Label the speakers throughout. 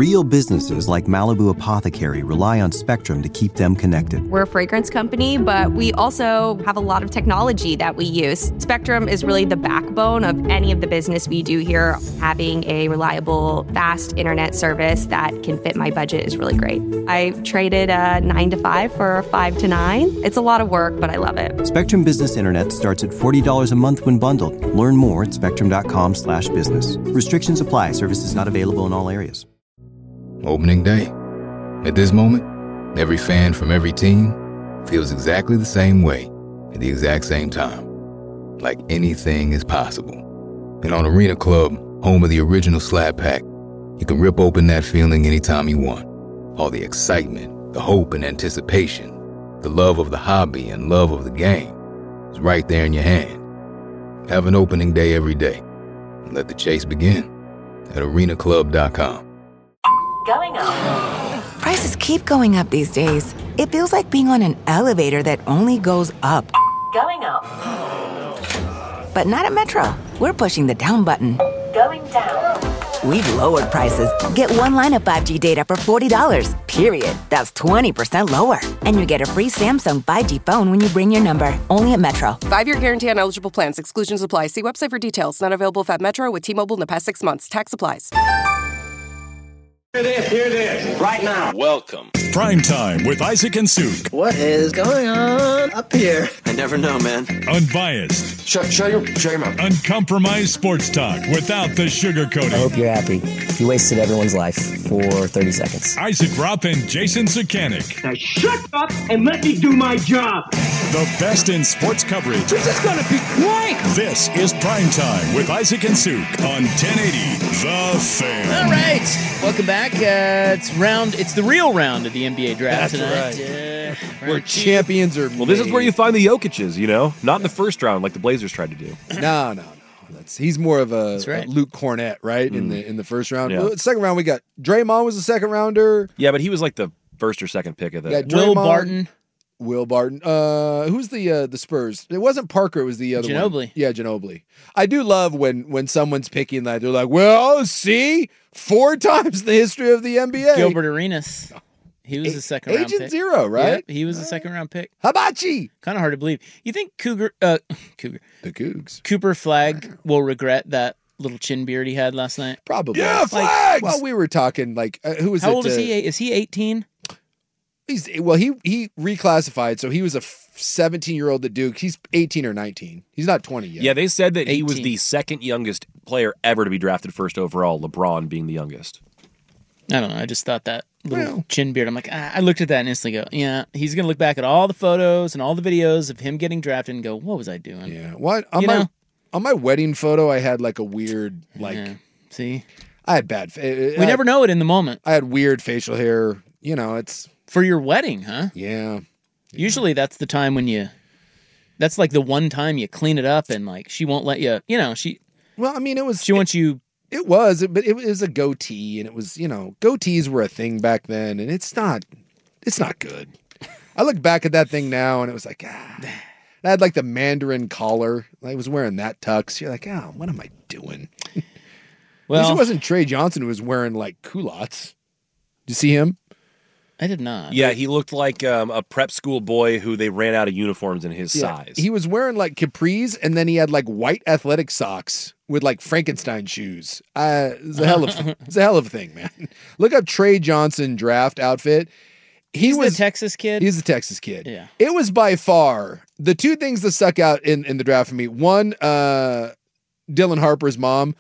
Speaker 1: Real businesses like Malibu Apothecary rely on Spectrum to keep them connected.
Speaker 2: We're a fragrance company, but we also have a lot of technology that we use. Spectrum is really the backbone of any of the business we do here. Having a reliable, fast internet service that can fit my budget is really great. I traded a 9 to 5 for a 5 to 9. It's a lot of work, but I love it.
Speaker 1: Spectrum Business Internet starts at $40 a month when bundled. Learn more at spectrum.com/business. Restrictions apply. Services not available in all areas.
Speaker 3: Opening day. At this moment, every fan from every team feels exactly the same way at the exact same time. Like anything is possible. And on Arena Club, home of the original Slab Pack, you can rip open that feeling anytime you want. All the excitement, the hope and anticipation, the love of the hobby and love of the game is right there in your hand. Have an opening day every day. And let the chase begin at arenaclub.com.
Speaker 4: Going up. Prices keep going up these days. It feels like being on an elevator that only goes up. Going up. But not at Metro. We're pushing the down button. Going down. We've lowered prices. Get one line of 5G data for $40, period. That's 20% lower. And you get a free Samsung 5G phone when you bring your number. Only at Metro.
Speaker 5: 5-year guarantee on eligible plans. Exclusions apply. See website for details. Not available at Metro with T-Mobile in the past 6 months. Tax applies.
Speaker 6: Hear this, right now.
Speaker 7: Welcome.
Speaker 8: Prime Time with Isaac and Suk.
Speaker 9: What is going on up here?
Speaker 7: I never know, man.
Speaker 8: Unbiased.
Speaker 6: Shut your mouth.
Speaker 8: Uncompromised sports talk without the sugarcoating.
Speaker 9: I hope you're happy. You wasted everyone's life for 30 seconds.
Speaker 8: Isaac Rupp and Jason Sukanik.
Speaker 6: Now shut up and let me do my job.
Speaker 8: The best in sports coverage.
Speaker 6: You're just gonna be quiet.
Speaker 8: This is Prime Time with Isaac and Suk on 1080 The Fan.
Speaker 10: All right, welcome back. It's the real round of the NBA draft
Speaker 11: That's
Speaker 10: tonight.
Speaker 11: Right. Where champions are. Well, this is where you find the Jokic's, not in the first round like the Blazers tried to do.
Speaker 12: No. He's more of a
Speaker 10: right.
Speaker 12: Luke Cornett, right? In the first round.
Speaker 11: Yeah.
Speaker 12: Well, second round we got Draymond was the second rounder.
Speaker 11: Yeah, but he was like the first or second pick of that.
Speaker 12: Will Barton. Who's the Spurs? It wasn't Parker. It was the other
Speaker 10: Ginobili.
Speaker 12: one. Yeah, Ginobili. I do love when someone's picking that. They're like, well, see, 4 times the history of the NBA.
Speaker 10: Gilbert Arenas. He was a second round pick.
Speaker 12: Agent Zero, right?
Speaker 10: Yep, he was a second round pick.
Speaker 12: Hibachi.
Speaker 10: Kind of hard to believe. You think the
Speaker 12: Cougs.
Speaker 10: Cooper Flagg will regret that little chin beard he had last night?
Speaker 12: Probably.
Speaker 11: Yeah, Flags.
Speaker 12: Well, we were talking who is it?
Speaker 10: How old is he? Is he 18?
Speaker 12: He reclassified, so he was a 17-year-old at Duke. He's 18 or 19. He's not 20 yet.
Speaker 11: Yeah, they said that
Speaker 10: 18.
Speaker 11: he was the second youngest player ever to be drafted first overall, LeBron being the youngest.
Speaker 10: I don't know. I just thought that little chin beard. I'm like, I looked at that and instantly go, yeah, he's going to look back at all the photos and all the videos of him getting drafted and go, what was I doing?
Speaker 12: Yeah. What? On my wedding photo, I had like a weird,
Speaker 10: see?
Speaker 12: I had bad.
Speaker 10: We never know it in the moment.
Speaker 12: I had weird facial hair. It's.
Speaker 10: For your wedding, huh?
Speaker 12: Yeah.
Speaker 10: Usually that's the time when that's like the one time you clean it up and like she won't let you, she.
Speaker 12: Well, I mean, it was.
Speaker 10: She wants you.
Speaker 12: It was, but it was a goatee, and it was, goatees were a thing back then, and it's not good. I look back at that thing now, and it was like, I had like the Mandarin collar. I was wearing that tux. You're like, what am I doing? Well, at least it wasn't Trey Johnson who was wearing like culottes. Did you see him?
Speaker 10: I did not.
Speaker 11: Yeah, he looked like a prep school boy who they ran out of uniforms in his size.
Speaker 12: He was wearing like capris, and then he had like white athletic socks with like Frankenstein shoes. It's a hell of a thing, man. Look up Trey Johnson draft outfit.
Speaker 10: He's the Texas kid?
Speaker 12: He's the Texas kid.
Speaker 10: Yeah.
Speaker 12: It was by far the two things that stuck out in the draft for me. One, Dylan Harper's mom,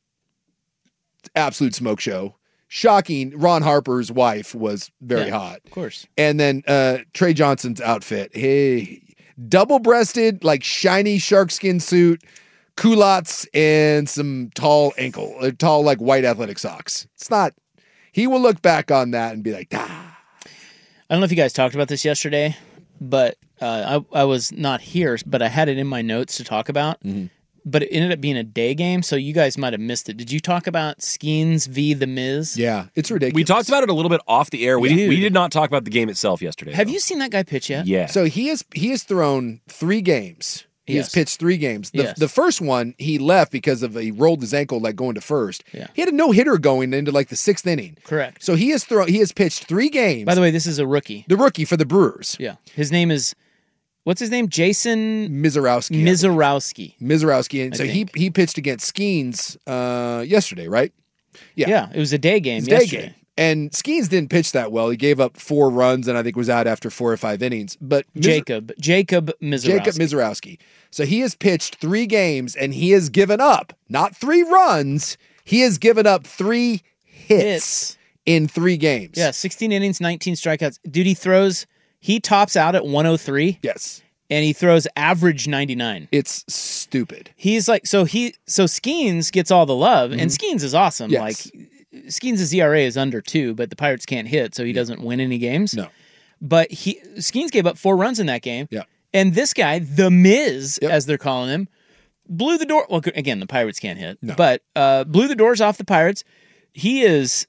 Speaker 12: absolute smoke show. Shocking. Ron Harper's wife was very hot.
Speaker 10: Of course.
Speaker 12: And then Trey Johnson's outfit. Hey, double-breasted, like shiny sharkskin suit, culottes, and some tall like white athletic socks. It's not. He will look back on that and be like, I
Speaker 10: don't know if you guys talked about this yesterday, but I was not here, but I had it in my notes to talk about. Mm-hmm. But it ended up being a day game, so you guys might have missed it. Did you talk about Skeens v. The Miz?
Speaker 12: Yeah, it's ridiculous.
Speaker 11: We talked about it a little bit off the air. We did not talk about the game itself yesterday.
Speaker 10: Have you seen that guy pitch yet?
Speaker 11: Yeah.
Speaker 12: So he has thrown 3 games, He has pitched 3 games. The first one, he left because he rolled his ankle like going to first.
Speaker 10: Yeah.
Speaker 12: He had a no-hitter going into like the 6th inning.
Speaker 10: Correct.
Speaker 12: So he has pitched 3 games.
Speaker 10: By the way, this is a rookie.
Speaker 12: The rookie for the Brewers.
Speaker 10: Yeah. His name is, what's his name? Jason
Speaker 12: Mizorowski.
Speaker 10: Mizorowski.
Speaker 12: And so he pitched against Skeens yesterday, right?
Speaker 10: Yeah. It was a day game
Speaker 12: yesterday. Day game. And Skeens didn't pitch that well. He gave up 4 runs and I think was out after 4 or 5 innings. But
Speaker 10: Jacob Mizorowski.
Speaker 12: So he has pitched 3 games and he has given up, not 3 runs, he has given up 3 hits in 3 games.
Speaker 10: Yeah, 16 innings, 19 strikeouts. Dude, he tops out at 103.
Speaker 12: Yes.
Speaker 10: And he throws average 99.
Speaker 12: It's stupid.
Speaker 10: He's like, so Skeens gets all the love, and Skeens is awesome.
Speaker 12: Yes.
Speaker 10: Like, Skeens' ERA is under 2, but the Pirates can't hit, so he doesn't win any games.
Speaker 12: No.
Speaker 10: But Skeens gave up 4 runs in that game.
Speaker 12: Yeah.
Speaker 10: And this guy, the Miz, as they're calling him, blew the door. Well, again, the Pirates can't hit, but blew the doors off the Pirates. He is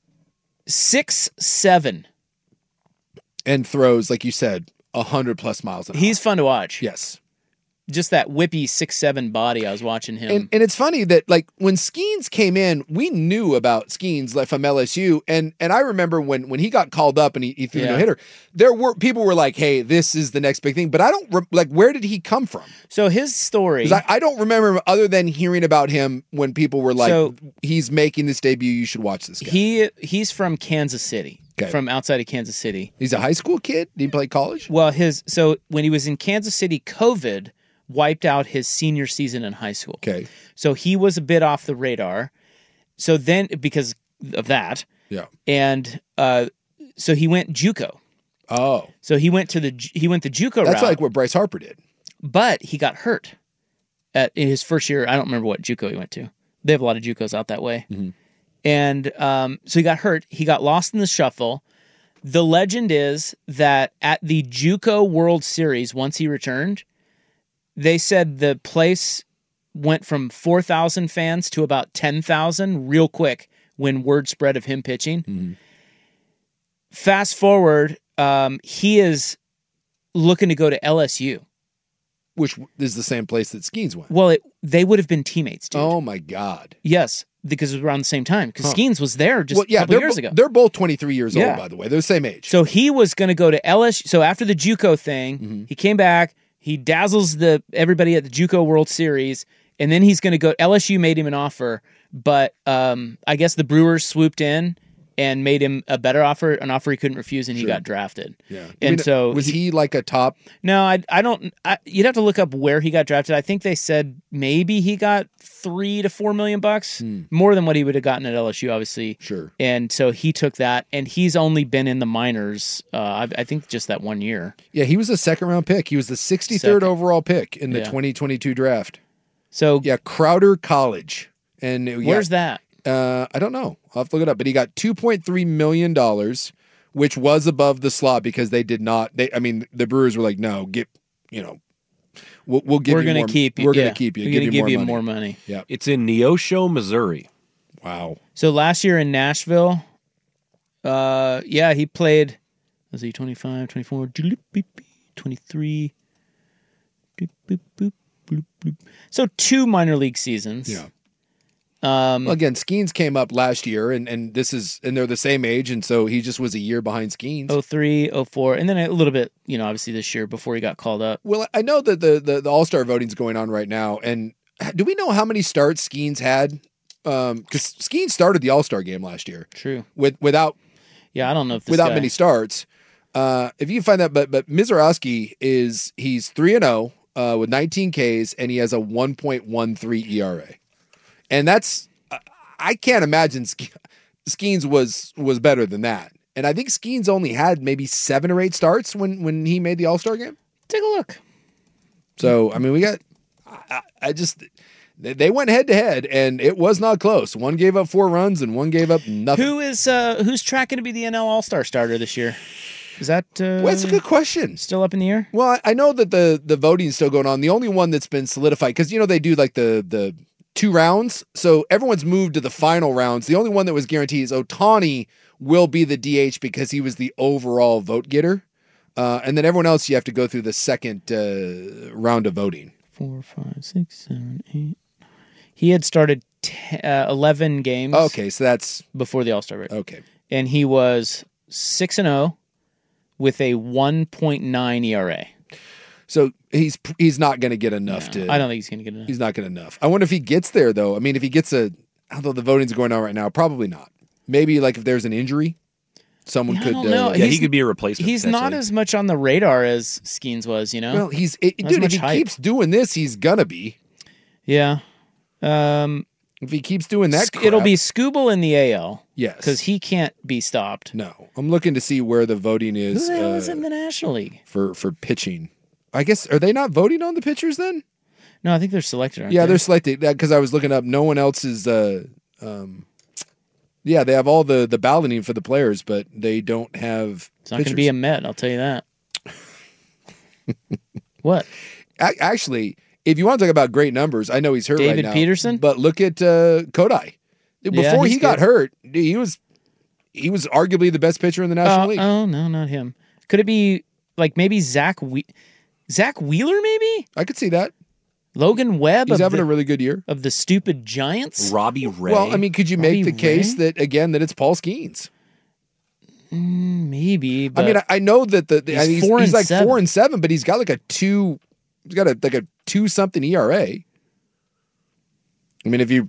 Speaker 10: 6'7".
Speaker 12: And throws, like you said, 100+ miles an hour.
Speaker 10: He's fun to watch.
Speaker 12: Yes.
Speaker 10: Just that whippy 6'7" body. I was watching him.
Speaker 12: And it's funny that like when Skeens came in, we knew about Skeens like from LSU. And I remember when he got called up and he threw no hitter, people were like, hey, this is the next big thing. But I don't where did he come from?
Speaker 10: So his story.
Speaker 12: I don't remember him other than hearing about him when people were like, he's making this debut. You should watch this guy.
Speaker 10: He's from Kansas City.
Speaker 12: Okay.
Speaker 10: From outside of Kansas City.
Speaker 12: He's a high school kid? Did he play college?
Speaker 10: Well, when he was in Kansas City, COVID wiped out his senior season in high school.
Speaker 12: Okay.
Speaker 10: So he was a bit off the radar. So then, because of that.
Speaker 12: Yeah.
Speaker 10: And so he went JUCO.
Speaker 12: Oh.
Speaker 10: So he went the JUCO route.
Speaker 12: That's like what Bryce Harper did.
Speaker 10: But he got hurt in his first year. I don't remember what JUCO he went to. They have a lot of JUCOs out that way.
Speaker 12: Mm-hmm.
Speaker 10: And so he got hurt. He got lost in the shuffle. The legend is that at the JUCO World Series, once he returned, they said the place went from 4,000 fans to about 10,000 real quick when word spread of him pitching.
Speaker 12: Mm-hmm.
Speaker 10: Fast forward, he is looking to go to LSU.
Speaker 12: Which is the same place that Skeens went.
Speaker 10: Well, they would have been teammates, dude.
Speaker 12: Oh, my God.
Speaker 10: Yes, because it was around the same time. Because Skeens was there just a couple years ago.
Speaker 12: They're both 23 years old, by the way. They're the same age.
Speaker 10: So he was going to go to LSU. So after the JUCO thing, he came back. He dazzles everybody at the JUCO World Series, and then he's going to go. LSU made him an offer, but I guess the Brewers swooped in and made him a better offer, an offer he couldn't refuse, and he got drafted.
Speaker 12: Yeah,
Speaker 10: and so
Speaker 12: was he like a top?
Speaker 10: No, I don't. You'd have to look up where he got drafted. I think they said maybe he got $3 to $4 million, more than what he would have gotten at LSU, obviously.
Speaker 12: Sure.
Speaker 10: And so he took that, and he's only been in the minors. I think just that 1 year.
Speaker 12: Yeah, he was a 2nd-round pick. He was the 63rd overall pick in the 2022 draft.
Speaker 10: So
Speaker 12: yeah, Crowder College, and
Speaker 10: where's that?
Speaker 12: I don't know. I'll have to look it up. But he got $2.3 million, which was above the slot because they did not. The Brewers were like, no, we'll give you more. We're going to keep you.
Speaker 10: We're going to give you more money.
Speaker 12: Yeah,
Speaker 11: it's in Neosho, Missouri.
Speaker 12: Wow.
Speaker 10: So last year in Nashville, he played. Was he 25, 24, 23? So 2 minor league seasons.
Speaker 12: Yeah. Well, again, Skeens came up last year, and they're the same age, and so he just was a year behind Skeens.
Speaker 10: 03, 04, and then a little bit, obviously this year before he got called up.
Speaker 12: Well, I know that the All-Star voting's going on right now, and do we know how many starts Skeens had? Because Skeens started the All-Star game last year.
Speaker 10: True.
Speaker 12: Without.
Speaker 10: Yeah, I don't know if
Speaker 12: without many starts. If you can find that, but Mizorowski he's 3-0 with 19 Ks, and he has a 1.13 ERA. And that's, I can't imagine Skeens was better than that. And I think Skeens only had maybe 7 or 8 starts when he made the All-Star game.
Speaker 10: Take a look.
Speaker 12: So, we got, they went head to head and it was not close. One gave up 4 runs and one gave up nothing.
Speaker 10: Who's tracking to be the NL All-Star starter this year? Is that
Speaker 12: well, that's a good question.
Speaker 10: Still up in the air?
Speaker 12: Well, I know that the voting is still going on. The only one that's been solidified, because they do like the 2 rounds, so everyone's moved to the final rounds. The only one that was guaranteed is Ohtani will be the DH because he was the overall vote getter, and then everyone else you have to go through the second round of voting.
Speaker 10: 4, 5, 6, 7, 8. He had started 11 games.
Speaker 12: Okay, so that's
Speaker 10: before the All-Star break.
Speaker 12: Okay.
Speaker 10: And he was 6-0 with a 1.9 ERA.
Speaker 12: So he's not going to get enough to.
Speaker 10: I don't think he's going to get enough.
Speaker 12: He's not getting enough. I wonder if he gets there though. I mean, if he gets although the voting's going on right now, probably not. Maybe like if there's an injury, someone could.
Speaker 10: I don't know.
Speaker 11: Yeah, he could be a replacement.
Speaker 10: He's not as much on the radar as Skeens was, you know.
Speaker 12: Well, dude, if he keeps doing this, he's gonna be.
Speaker 10: Yeah.
Speaker 12: If he keeps doing that,
Speaker 10: it'll be Skubal in the AL.
Speaker 12: Yes,
Speaker 10: because he can't be stopped.
Speaker 12: No, I'm looking to see where the voting is.
Speaker 10: Who the hell is in the National League
Speaker 12: for pitching? I guess are they not voting on the pitchers then?
Speaker 10: No, I think they're selected. Aren't
Speaker 12: yeah,
Speaker 10: they?
Speaker 12: they're selected because I was looking up. No one else is. Yeah, they have all the balloting for the players, but they don't have.
Speaker 10: It's not going to be a Met. I'll tell you that. What?
Speaker 12: Actually, if you want to talk about great numbers, I know he's hurt
Speaker 10: David
Speaker 12: right now.
Speaker 10: Peterson?
Speaker 12: But look at Kodai. Before he got hurt, he was arguably the best pitcher in the National League.
Speaker 10: Oh no, not him. Could it be like maybe Zach Wheeler? Maybe
Speaker 12: I could see that.
Speaker 10: Logan Webb.
Speaker 12: He's having a really good year.
Speaker 10: Of the stupid Giants.
Speaker 11: Robbie Ray.
Speaker 12: Well, I mean, could you make the case that it's Paul Skeens?
Speaker 10: Maybe. But
Speaker 12: I mean, I know that he's like 4-7, but he's got like a 2. He's got a 2-something ERA. I mean, if you.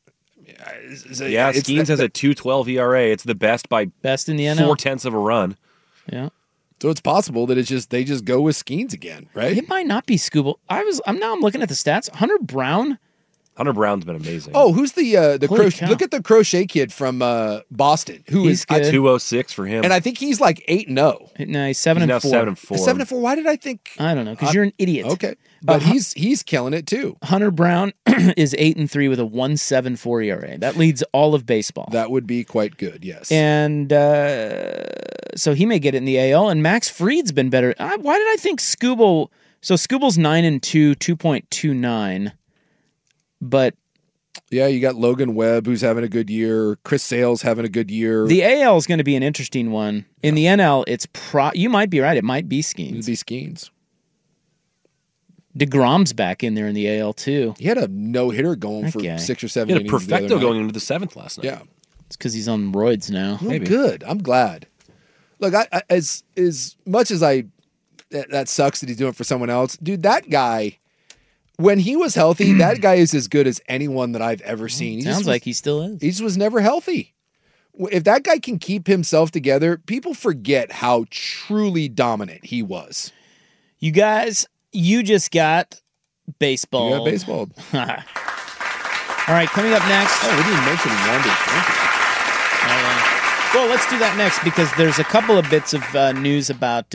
Speaker 11: Skeens has a 2.12 ERA. It's the best by
Speaker 10: in the NL.
Speaker 11: 0.4 of a run.
Speaker 10: Yeah.
Speaker 12: So it's possible that they just go with Skeens again, right?
Speaker 10: It might not be Skubal. I'm looking at the stats. Hunter Brown.
Speaker 11: Hunter Brown's been amazing.
Speaker 12: Oh, who's the crochet? Look at the crochet kid from Boston.
Speaker 10: He's good.
Speaker 11: 206 for him,
Speaker 12: and I think he's like 8-0.
Speaker 10: No, he's 7-4.
Speaker 11: Now 7-4.
Speaker 12: 7-4. Why did I think?
Speaker 10: I don't know because you're an idiot.
Speaker 12: Okay, but he's killing it too.
Speaker 10: Hunter Brown is 8-3 with a 1.74 ERA. That leads all of baseball.
Speaker 12: That would be quite good. Yes,
Speaker 10: and so he may get it in the AL. And Max Fried's been better. Why did I think Skubal? So Skubal's 9-2, 2.29. But
Speaker 12: yeah, you got Logan Webb who's having a good year. Chris Sale's having a good year.
Speaker 10: The AL is going to be an interesting one. In the NL, it's you might be right. It might be Skeens.
Speaker 12: It'd be Skeens.
Speaker 10: DeGrom's back in there in the AL too.
Speaker 12: He had a no-hitter going for 6 or 7 innings.
Speaker 11: He had a perfecto going into the 7th last night.
Speaker 12: Yeah,
Speaker 10: it's because he's on roids now.
Speaker 12: Well, good. I'm glad. Look, I as much as that sucks that he's doing it for someone else, dude. That guy. When he was healthy, that guy is as good as anyone that I've ever seen.
Speaker 10: Sounds like he still is.
Speaker 12: He just was never healthy. If that guy can keep himself together, people forget how truly dominant he was.
Speaker 10: You guys, you just got baseball.
Speaker 12: You got baseball.
Speaker 10: All right, coming up next.
Speaker 12: Oh, we didn't mention Wander.
Speaker 10: Well, let's do that next because there's a couple of bits of news about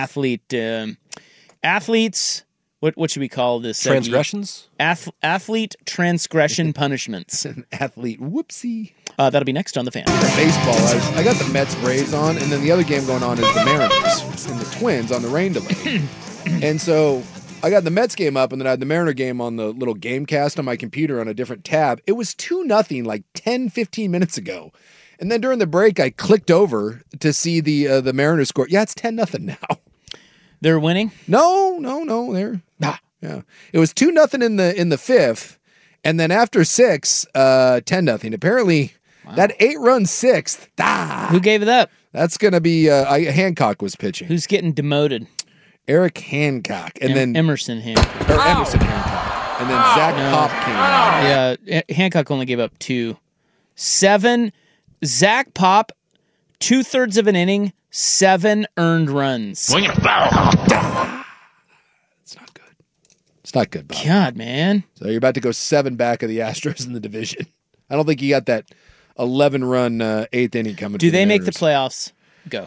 Speaker 10: athletes. What should we call this?
Speaker 11: Transgressions?
Speaker 10: Athlete transgression punishments.
Speaker 12: Athlete whoopsie.
Speaker 10: That'll be next on The Fan.
Speaker 12: Baseball. I got the Mets Braves on, and then the other game going on is the Mariners and the Twins on the rain delay. And so I got the Mets game up, and then I had the Mariner game on the little Gamecast on my computer on a different tab. It was 2-0 like 10, 15 minutes ago. And then during the break, I clicked over to see the Mariners score. Yeah, it's 10-0 now.
Speaker 10: They're winning?
Speaker 12: No. They're yeah. It was 2-0 in the 5th, and then after 6, 10-0. Apparently, that 8-run 6th.
Speaker 10: Who gave it up?
Speaker 12: That's gonna be Hancock was pitching.
Speaker 10: Who's getting demoted?
Speaker 12: Eric Hancock, and then
Speaker 10: Emerson Hancock,
Speaker 12: Emerson Hancock, and then Zach Pop came out.
Speaker 10: Yeah, Hancock only gave up 2. 7. Zach Pop, 2/3 of an inning. 7 earned runs.
Speaker 12: Swing it, foul. It's not good. It's not good, Bob.
Speaker 10: God, man.
Speaker 12: So you're about to go 7 back of the Astros in the division. I don't think you got that 11-run 8th inning coming.
Speaker 10: Do they make the playoffs? Go.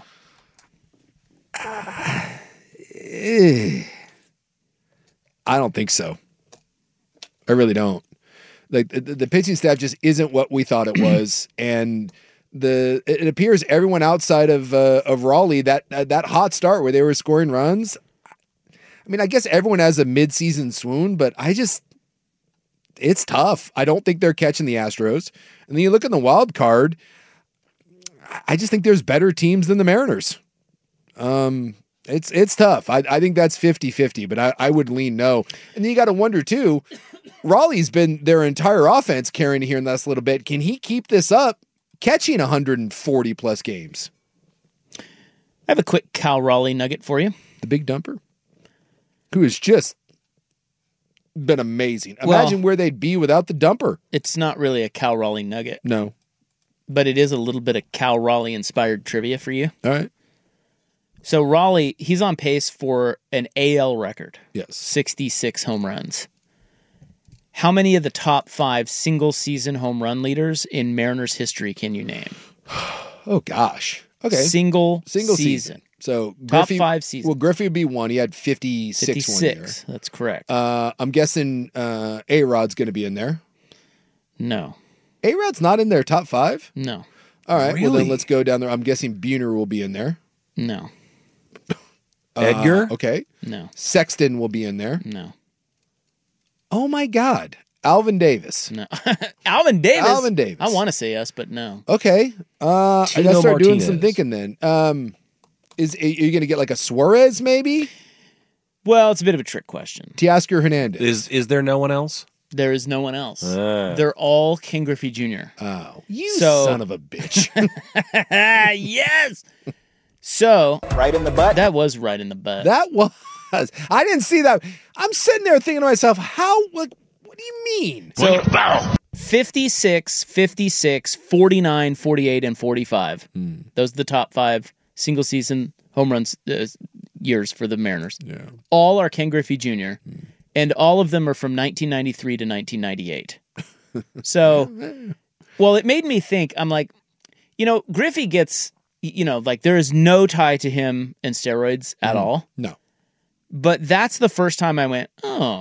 Speaker 12: I don't think so. I really don't. Like the pitching staff just isn't what we thought it was, and it appears everyone outside of Raleigh that hot start where they were scoring runs. I mean, I guess everyone has a midseason swoon, but it's tough. I don't think they're catching the Astros. And then you look at the wild card. I just think there's better teams than the Mariners. It's tough. I think that's 50-50, but I would lean no. And then you got to wonder, too, Raleigh's been their entire offense carrying here in the last little bit. Can he keep this up, catching 140-plus games?
Speaker 10: I have a quick Cal Raleigh nugget for you.
Speaker 12: The big dumper? Who has just been amazing. Imagine where they'd be without the dumper.
Speaker 10: It's not really a Cal Raleigh nugget.
Speaker 12: No.
Speaker 10: But it is a little bit of Cal Raleigh-inspired trivia for you.
Speaker 12: All right.
Speaker 10: So Raleigh, he's on pace for an AL record.
Speaker 12: Yes.
Speaker 10: 66 home runs. How many of the top 5 single-season home run leaders in Mariners history can you name?
Speaker 12: Oh, gosh. Okay.
Speaker 10: Single season.
Speaker 12: So
Speaker 10: top
Speaker 12: Griffey,
Speaker 10: 5 seasons.
Speaker 12: Well, Griffey would be one. He had 56 one year.
Speaker 10: That's correct.
Speaker 12: I'm guessing A-Rod's going to be in there.
Speaker 10: No.
Speaker 12: A-Rod's not in their top 5?
Speaker 10: No.
Speaker 12: All right.
Speaker 11: Really?
Speaker 12: Well, then let's go down there. I'm guessing Buhner will be in there.
Speaker 10: No.
Speaker 11: Edgar?
Speaker 12: Okay.
Speaker 10: No.
Speaker 12: Sexton will be in there.
Speaker 10: No.
Speaker 12: Oh, my God. Alvin Davis.
Speaker 10: No. Alvin Davis?
Speaker 12: Alvin Davis.
Speaker 10: I want to say yes, but no.
Speaker 12: Okay. I got to
Speaker 11: Tino
Speaker 12: start doing some
Speaker 11: Martinez.
Speaker 12: thinking then. Are you going to get like a Suarez maybe?
Speaker 10: Well, it's a bit of a trick question.
Speaker 12: Teoscar Hernandez.
Speaker 11: Is there no one else?
Speaker 10: There is no one else. They're all Ken Griffey Jr.
Speaker 12: Oh, you son of a bitch.
Speaker 10: Yes. So
Speaker 9: Right in the butt.
Speaker 10: that was right in the butt.
Speaker 12: That was. I didn't see that. I'm sitting there thinking to myself, what do you mean?
Speaker 10: So 56, 56, 49, 48, and 45. Those are the top 5 single season home runs years for the Mariners.
Speaker 12: Yeah.
Speaker 10: All are Ken Griffey Jr. And all of them are from 1993 to 1998. So, well, it made me think, I'm like, Griffey gets, like there is no tie to him and steroids at all.
Speaker 12: No.
Speaker 10: But that's the first time I went,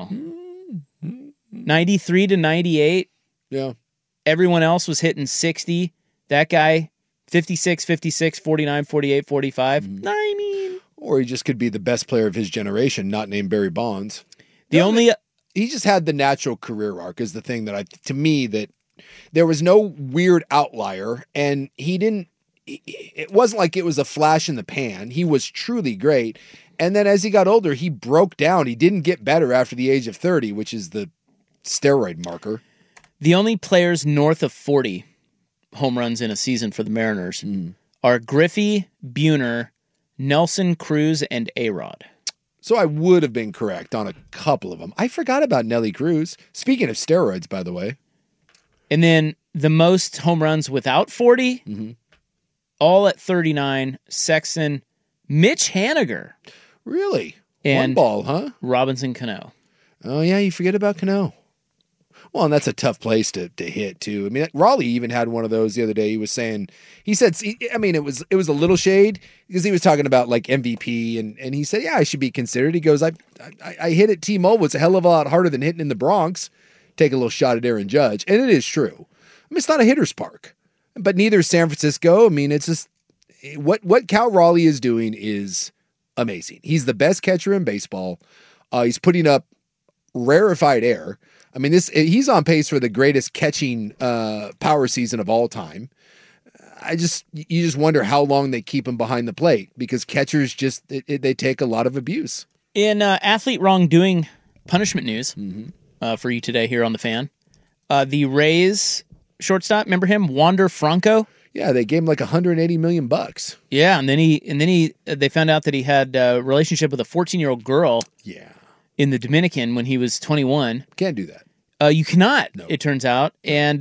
Speaker 10: 93 to 98.
Speaker 12: Yeah.
Speaker 10: Everyone else was hitting 60. That guy, 56, 56, 49, 48, 45. I mean.
Speaker 12: Or he just could be the best player of his generation, not named Barry Bonds. He just had the natural career arc is the thing that to me, that there was no weird outlier, and it wasn't like it was a flash in the pan. He was truly great. And then as he got older, he broke down. He didn't get better after the age of 30, which is the steroid marker.
Speaker 10: The only players north of 40 home runs in a season for the Mariners are Griffey, Buhner, Nelson, Cruz, and A-Rod.
Speaker 12: So I would have been correct on a couple of them. I forgot about Nelly Cruz. Speaking of steroids, by the way.
Speaker 10: And then the most home runs without 40, all at 39, Sexton, Mitch Haniger.
Speaker 12: Really?
Speaker 10: And
Speaker 12: one ball, huh?
Speaker 10: Robinson Cano.
Speaker 12: Oh, yeah, you forget about Cano. Well, and that's a tough place to hit, too. I mean, Raleigh even had one of those the other day. He said, it was a little shade because he was talking about like MVP, and he said, yeah, I should be considered. He goes, I hit at T-Mobile. It's a hell of a lot harder than hitting in the Bronx. Take a little shot at Aaron Judge. And it is true. I mean, it's not a hitter's park, but neither is San Francisco. I mean, it's just what Cal Raleigh is doing is amazing. He's the best catcher in baseball. He's putting up rarefied air. I mean, he's on pace for the greatest catching power season of all time. You just wonder how long they keep him behind the plate because catchers they take a lot of abuse.
Speaker 10: In athlete wrongdoing punishment news for you today here on The Fan, the Rays shortstop, remember him, Wander Franco?
Speaker 12: Yeah, they gave him like $180 million.
Speaker 10: Yeah, and then they found out that he had a relationship with a 14-year-old girl.
Speaker 12: Yeah.
Speaker 10: In the Dominican when he was 21.
Speaker 12: Can't do that.
Speaker 10: You cannot, it turns out. And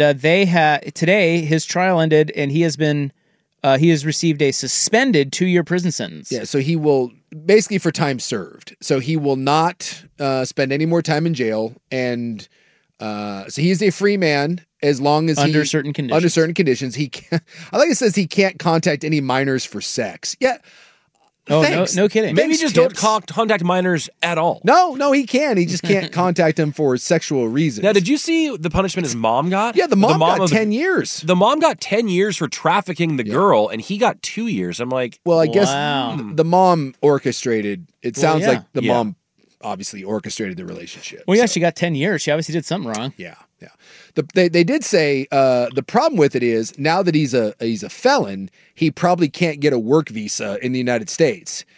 Speaker 10: today his trial ended, and he has received a suspended 2-year prison sentence.
Speaker 12: Yeah, so he will basically for time served. So he will not spend any more time in jail, and so he is a free man as long as
Speaker 10: under certain conditions.
Speaker 12: Under certain conditions, he can. I like it says he can't contact any minors for sex. Yeah.
Speaker 10: Oh,
Speaker 12: thanks.
Speaker 10: no kidding.
Speaker 11: Maybe just don't contact minors at all.
Speaker 12: No, he can. He just can't contact them for sexual reasons.
Speaker 11: Now, did you see the punishment his mom got?
Speaker 12: Yeah, the mom got 10 years.
Speaker 11: The mom got 10 years for trafficking the girl, and he got 2 years. I'm like,
Speaker 12: well, I guess the mom orchestrated. It sounds like the mom obviously orchestrated the relationship.
Speaker 10: Well, yeah, she got 10 years. She obviously did something wrong.
Speaker 12: Yeah. They did say the problem with it is now that he's a felon, he probably can't get a work visa in the United States.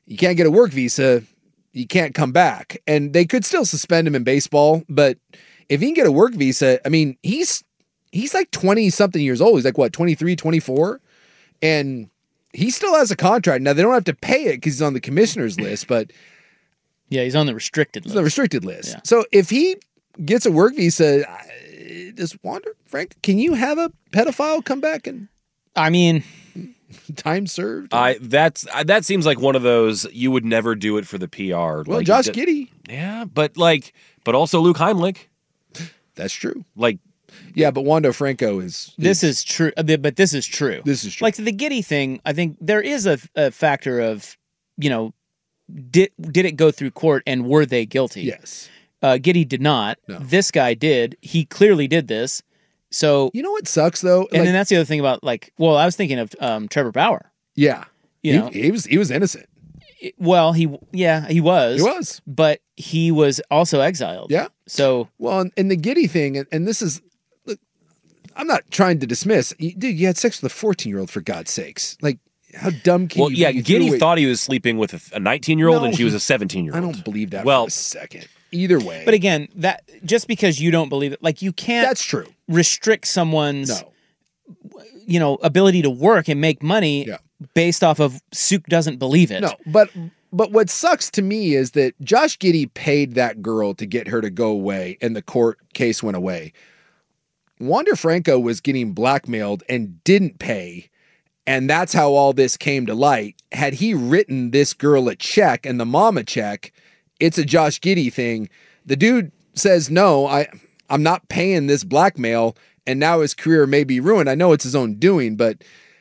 Speaker 12: you can't get a work visa, you can't come back. And they could still suspend him in baseball, but if he can get a work visa, I mean, he's like 20-something years old. He's like, what, 23, 24? And he still has a contract. Now, they don't have to pay it because he's on the commissioner's list, but...
Speaker 10: Yeah, he's on the restricted list.
Speaker 12: He's on the restricted list.
Speaker 10: Yeah.
Speaker 12: So if he gets a work visa, does Wander, Frank, can you have a pedophile come back and...
Speaker 10: I mean...
Speaker 12: time served?
Speaker 11: That seems like one of those, you would never do it for the PR.
Speaker 12: Well,
Speaker 11: like,
Speaker 12: Josh Giddey.
Speaker 11: Yeah, but also Luke Heimlich.
Speaker 12: That's true.
Speaker 11: Like...
Speaker 12: Yeah, but Wando Franco is...
Speaker 10: This is true, but this is true.
Speaker 12: This is true.
Speaker 10: Like the Giddey thing, I think there is a factor of, did it go through court and were they guilty?
Speaker 12: Yes.
Speaker 10: Giddey did not.
Speaker 12: No.
Speaker 10: This guy did. He clearly did this. So
Speaker 12: you know what sucks though?
Speaker 10: And then that's the other thing about I was thinking of Trevor Bauer.
Speaker 12: Yeah.
Speaker 10: He
Speaker 12: was innocent.
Speaker 10: Well, he was.
Speaker 12: He was.
Speaker 10: But he was also exiled.
Speaker 12: Yeah.
Speaker 10: So
Speaker 12: well, and the Giddey thing, and this is, look, I'm not trying to dismiss. Dude, you had sex with a 14-year-old for God's sakes. Like, how dumb can you be?
Speaker 11: Well, yeah, Giddey thought he was sleeping with a 19-year-old and she was a 17-year-old.
Speaker 12: I don't believe that for a second. Either way.
Speaker 10: But again, that just because you don't believe it, like you can't.
Speaker 12: That's true.
Speaker 10: Restrict someone's, ability to work and make money based off of Suk doesn't believe it.
Speaker 12: No, but what sucks to me is that Josh Giddey paid that girl to get her to go away, and the court case went away. Wander Franco was getting blackmailed and didn't pay, and that's how all this came to light. Had he written this girl a check and the mom a check, it's a Josh Giddey thing. The dude says, no, I'm not paying this blackmail, and now his career may be ruined. I know it's his own doing, but,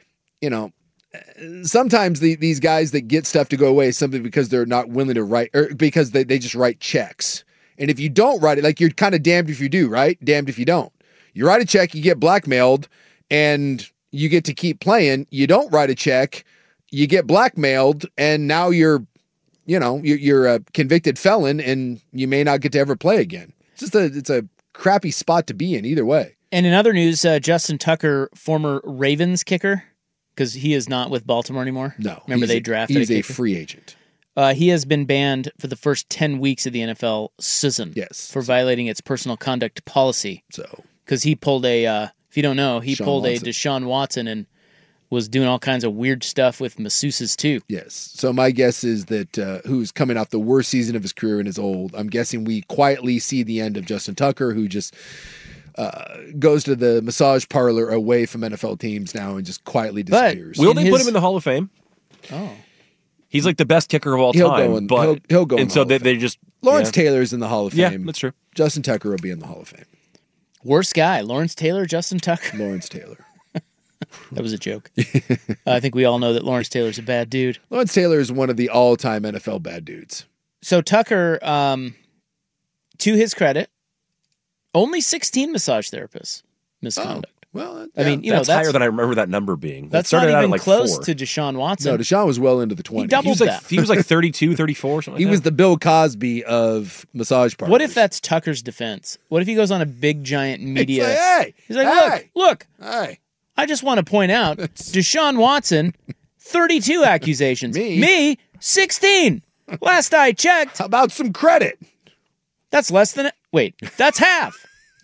Speaker 12: sometimes these guys that get stuff to go away is simply because they're not willing to write, or because they just write checks. And if you don't write it, like you're kind of damned if you do, right? Damned if you don't. You write a check, you get blackmailed, and you get to keep playing. You don't write a check, you get blackmailed, and now you're a convicted felon, and you may not get to ever play again. It's a crappy spot to be in either way.
Speaker 10: And in other news, Justin Tucker, former Ravens kicker, because he is not with Baltimore anymore.
Speaker 12: No.
Speaker 10: Remember they drafted
Speaker 12: he's
Speaker 10: a
Speaker 12: a
Speaker 10: kicker?
Speaker 12: free agent.
Speaker 10: He has been banned for the first 10 weeks of the NFL season.
Speaker 12: Yes.
Speaker 10: For violating its personal conduct policy.
Speaker 12: So.
Speaker 10: Because he pulled if you don't know, he
Speaker 12: Deshaun
Speaker 10: pulled
Speaker 12: Watson.
Speaker 10: a Deshaun Watson and was doing all kinds of weird stuff with masseuses too.
Speaker 12: Yes. So my guess is that who's coming off the worst season of his career and is old, I'm guessing we quietly see the end of Justin Tucker, who just goes to the massage parlor away from NFL teams now and just quietly disappears.
Speaker 11: Will they put him in the Hall of Fame?
Speaker 10: Oh.
Speaker 11: He's like the best kicker of all
Speaker 12: He'll
Speaker 11: time.
Speaker 12: go in-
Speaker 11: but
Speaker 12: he'll go in
Speaker 11: And
Speaker 12: the
Speaker 11: so
Speaker 12: Hall of
Speaker 11: they just
Speaker 12: Lawrence Taylor's in the Hall of
Speaker 11: Yeah,
Speaker 12: Fame.
Speaker 11: that's true.
Speaker 12: Justin Tucker will be in the Hall of Fame.
Speaker 10: Worst guy, Lawrence Taylor, Justin Tucker.
Speaker 12: Lawrence Taylor.
Speaker 10: That was a joke. I think we all know that Lawrence Taylor's a bad dude.
Speaker 12: Lawrence Taylor is one of the all-time NFL bad dudes.
Speaker 10: So Tucker, to his credit, only 16 massage therapists misconduct.
Speaker 12: Well,
Speaker 10: I mean,
Speaker 11: that's higher than I remember that number being.
Speaker 10: That's
Speaker 11: It started
Speaker 10: not
Speaker 11: out
Speaker 10: even
Speaker 11: at like
Speaker 10: close
Speaker 11: 4.
Speaker 10: to Deshaun Watson.
Speaker 12: No, Deshaun was well into the 20s.
Speaker 10: He doubled that.
Speaker 11: He was like 32, 34, something like
Speaker 12: He
Speaker 11: that.
Speaker 12: was the Bill Cosby of massage parlors.
Speaker 10: What if that's Tucker's defense? What if he goes on a big giant media?
Speaker 12: He's like, hey,
Speaker 10: He's like,
Speaker 12: hey,
Speaker 10: look,
Speaker 12: hey.
Speaker 10: I just want to point out, Deshaun Watson, 32 accusations. Me, 16. Last I checked.
Speaker 12: How about some credit?
Speaker 10: That's less than wait, that's half.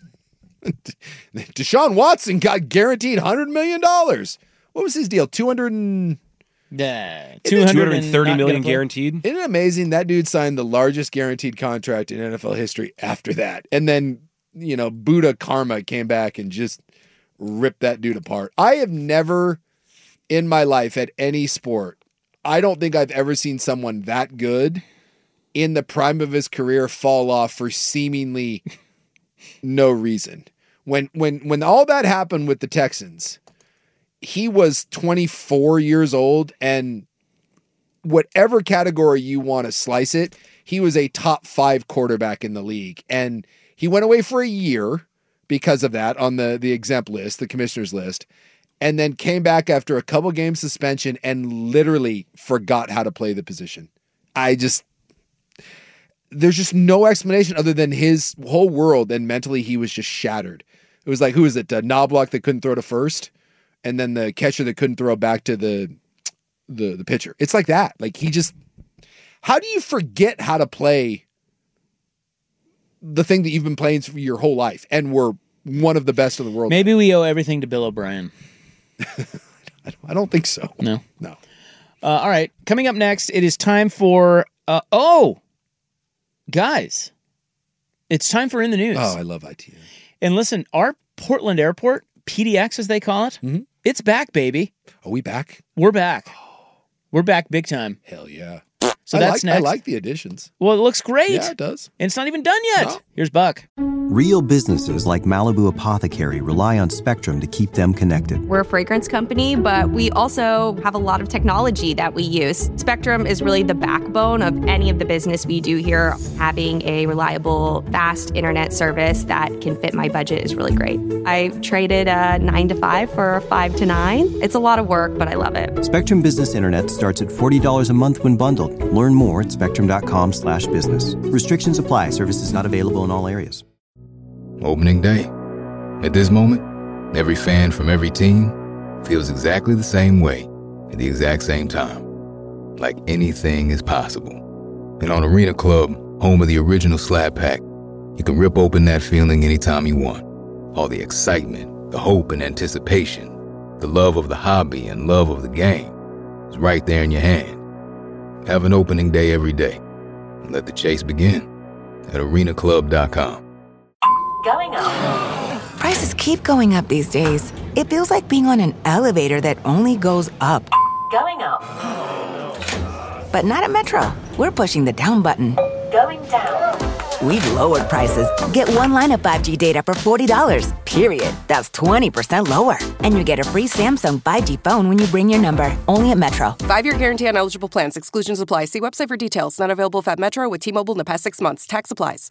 Speaker 12: Deshaun Watson got guaranteed $100 million. What was his deal? 230
Speaker 11: million guaranteed.
Speaker 12: Isn't it amazing that dude signed the largest guaranteed contract in NFL history after that? And then, Buddha Karma came back and just ripped that dude apart. I have never in my life at any sport, I don't think I've ever seen someone that good in the prime of his career fall off for seemingly no reason. When all that happened with the Texans, he was 24 years old, and whatever category you want to slice it, he was a top 5 quarterback in the league. And he went away for a year because of that on the exempt list, the commissioner's list, and then came back after a couple game suspension and literally forgot how to play the position. There's just no explanation other than his whole world, and mentally he was just shattered. It was like, who is it? Knobloch that couldn't throw to first, and then the catcher that couldn't throw back to the pitcher. It's like that. Like he just How do you forget how to play the thing that you've been playing for your whole life and were one of the best in the world?
Speaker 10: Maybe we owe everything to Bill O'Brien.
Speaker 12: I don't think so.
Speaker 10: No.
Speaker 12: All
Speaker 10: right. Coming up next, it is time for... guys, it's time for In the News.
Speaker 12: Oh, I love ITN.
Speaker 10: And listen, our Portland Airport, PDX as they call it, it's back, baby.
Speaker 12: Are we back?
Speaker 10: We're back. We're back big time.
Speaker 12: Hell yeah.
Speaker 10: So that's next.
Speaker 12: I like the additions.
Speaker 10: Well, it looks great.
Speaker 12: Yeah, it does.
Speaker 10: And it's not even done yet.
Speaker 12: No.
Speaker 10: Here's Buck.
Speaker 1: Real businesses like Malibu Apothecary rely on Spectrum to keep them connected.
Speaker 2: We're a fragrance company, but we also have a lot of technology that we use. Spectrum is really the backbone of any of the business we do here. Having a reliable, fast internet service that can fit my budget is really great. I traded a 9 to 5 for a 5 to 9. It's a lot of work, but I love it.
Speaker 1: Spectrum Business Internet starts at $40 a month when bundled. Learn more at spectrum.com/business. Restrictions apply. Services not available in all areas.
Speaker 3: Opening day. At this moment, every fan from every team feels exactly the same way at the exact same time. Like anything is possible. And on Arena Club, home of the original Slab Pack, you can rip open that feeling anytime you want. All the excitement, the hope and anticipation, the love of the hobby and love of the game is right there in your hand. Have an opening day every day. And let the chase begin at arenaclub.com.
Speaker 4: Going up. Prices keep going up these days. It feels like being on an elevator that only goes up. Going up. But not at Metro. We're pushing the down button. Going down. We've lowered prices. Get one line of 5G data for $40, period. That's 20% lower. And you get a free Samsung 5G phone when you bring your number. Only at Metro.
Speaker 5: 5-year guarantee on eligible plans. Exclusions apply. See website for details. Not available at Metro with T-Mobile in the past 6 months. Tax applies.